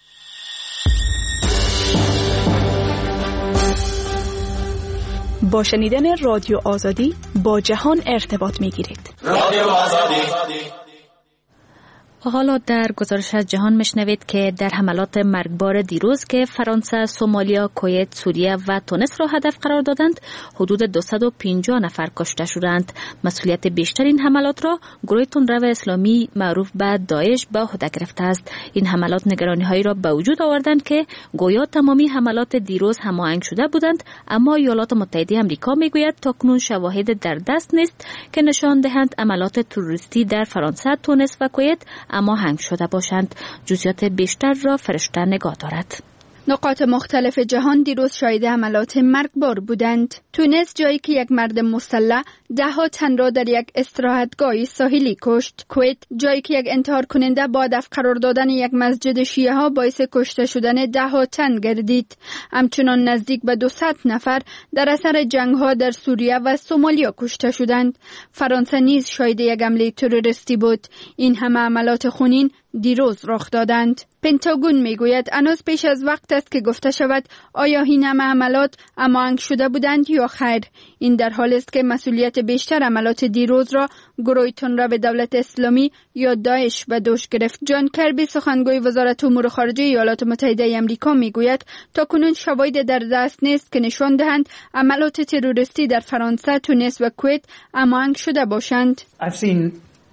با شنیدن رادیو آزادی با جهان ارتباط می‌گیرید. رادیو آزادی. حالا در گزارش از جهان میشنوید که در حملات مرگبار دیروز که فرانسه، سومالیا، کویت، سوریه و تونس را هدف قرار دادند، حدود 250 نفر کشته شدند. مسئولیت بیشتر این حملات را گروه تندرو اسلامی معروف به داعش به عهده گرفته است. این حملات نگرانی‌هایی را به وجود آوردند که گویا تمامی حملات دیروز هماهنگ شده بودند، اما ایالات متحده آمریکا میگوید تاکنون شواهد در دست نیست که نشان دهند عملات تروریستی در فرانسه، تونس و کویت اما هنگ شده باشند. جزئیات بیشتر را فرشته نگاه دارد. نقاط مختلف جهان دیروز شاهد حملات مرگبار بودند. تونس جایی که یک مرد مسلح 10 تن را در یک استراحتگاه ساحلی کشت. کویت جایی که یک انتحار کننده با هدف قرار دادن یک مسجد شیعه ها باعث کشته شدن 10 تن گردید. همچنان نزدیک به 200 نفر در اثر جنگ ها در سوریه و سومالیا کشته شدند. فرانسه نیز شاهد یک حمله تروریستی بود. این همه حملات خونین دیروز رخ دادند. پنتاگون میگوید هنوز پیش از وقت است که گفته شود آیا این همه حملات هماهنگ شده بودند یا خیر. این در حالی است که مسئولیت بیشتر حملات دیروز را گروه تندرو دولت اسلامی یا داعش به دوش گرفت. جان کربی سخنگوی وزارت امور خارجه ایالات متحده آمریکا میگوید تاکنون شواهد در دست نیست که نشان دهند عملات تروریستی در فرانسه، تونس و کویت هماهنگ شده باشند.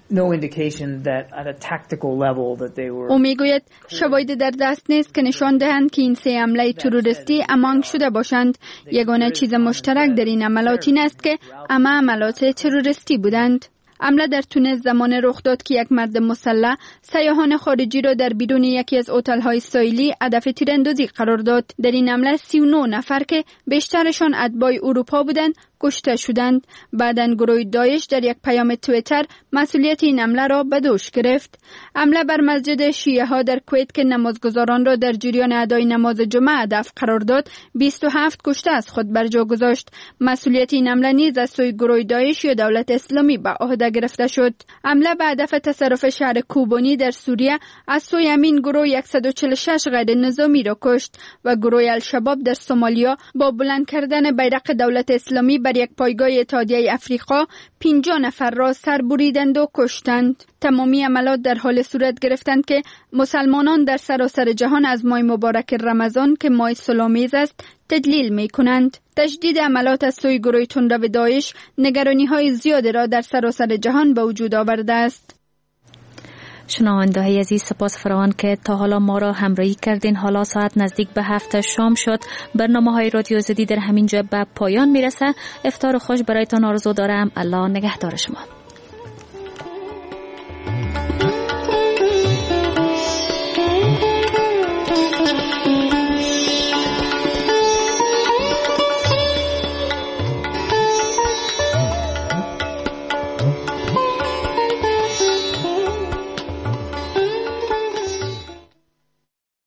او میگوید شواهد در دست نیست که نشان دهند که این 3 حمله تروریستی امانگ شده باشند. یگانه چیز مشترک در این عملات این است که همه عملات تروریستی بودند. حمله در تونس زمان رخ داد که یک مرد مسلح سیاحان خارجی را در بیرون یکی از هتل‌های ساحلی هدف تیراندازی قرار داد. در این حمله 39 نفر که بیشترشان اتباع اروپا بودند کشته شدند. بعداً گروه داعش در یک پیام توییتر مسئولیت این حمله را به دوش گرفت. حمله بر مسجد شیعه ها در کویت که نمازگزاران را در جریان ادای نماز جمعه هدف قرار داد 27 کشته از خود بر جا گذاشت. مسئولیت این حمله نیز از سوی گروه داعش یا دولت اسلامی به عهده گرفته شد. حمله به هدف تصرف شهر کوبانی در سوریه از سوی همین گروه 146 غیر نظامی را کشت و گروه الشباب در سومالیا با بلند کردن بیرق دولت اسلامی بر یک پایگاه اتحادیه افریقا 50 نفر را سر بریدند و کشتند. تمامی عملات در حال صورت گرفتند که مسلمانان در سراسر جهان از ماه مبارک رمضان که ماه صلح‌آمیز است تدلیل می کنند. تجدید عملات از سوی گروه تندرو داعش نگرانی های زیادی را در سراسر جهان به وجود آورده است. شنونده های عزیز سپاس فراوان که تا حالا ما را همراهی کردین. حالا ساعت نزدیک به 7 شام شد. برنامه های رادیو آزادی در همین جا به پایان میرسه. افطار خوش برایتان آرزو دارم. الله نگهدار شما.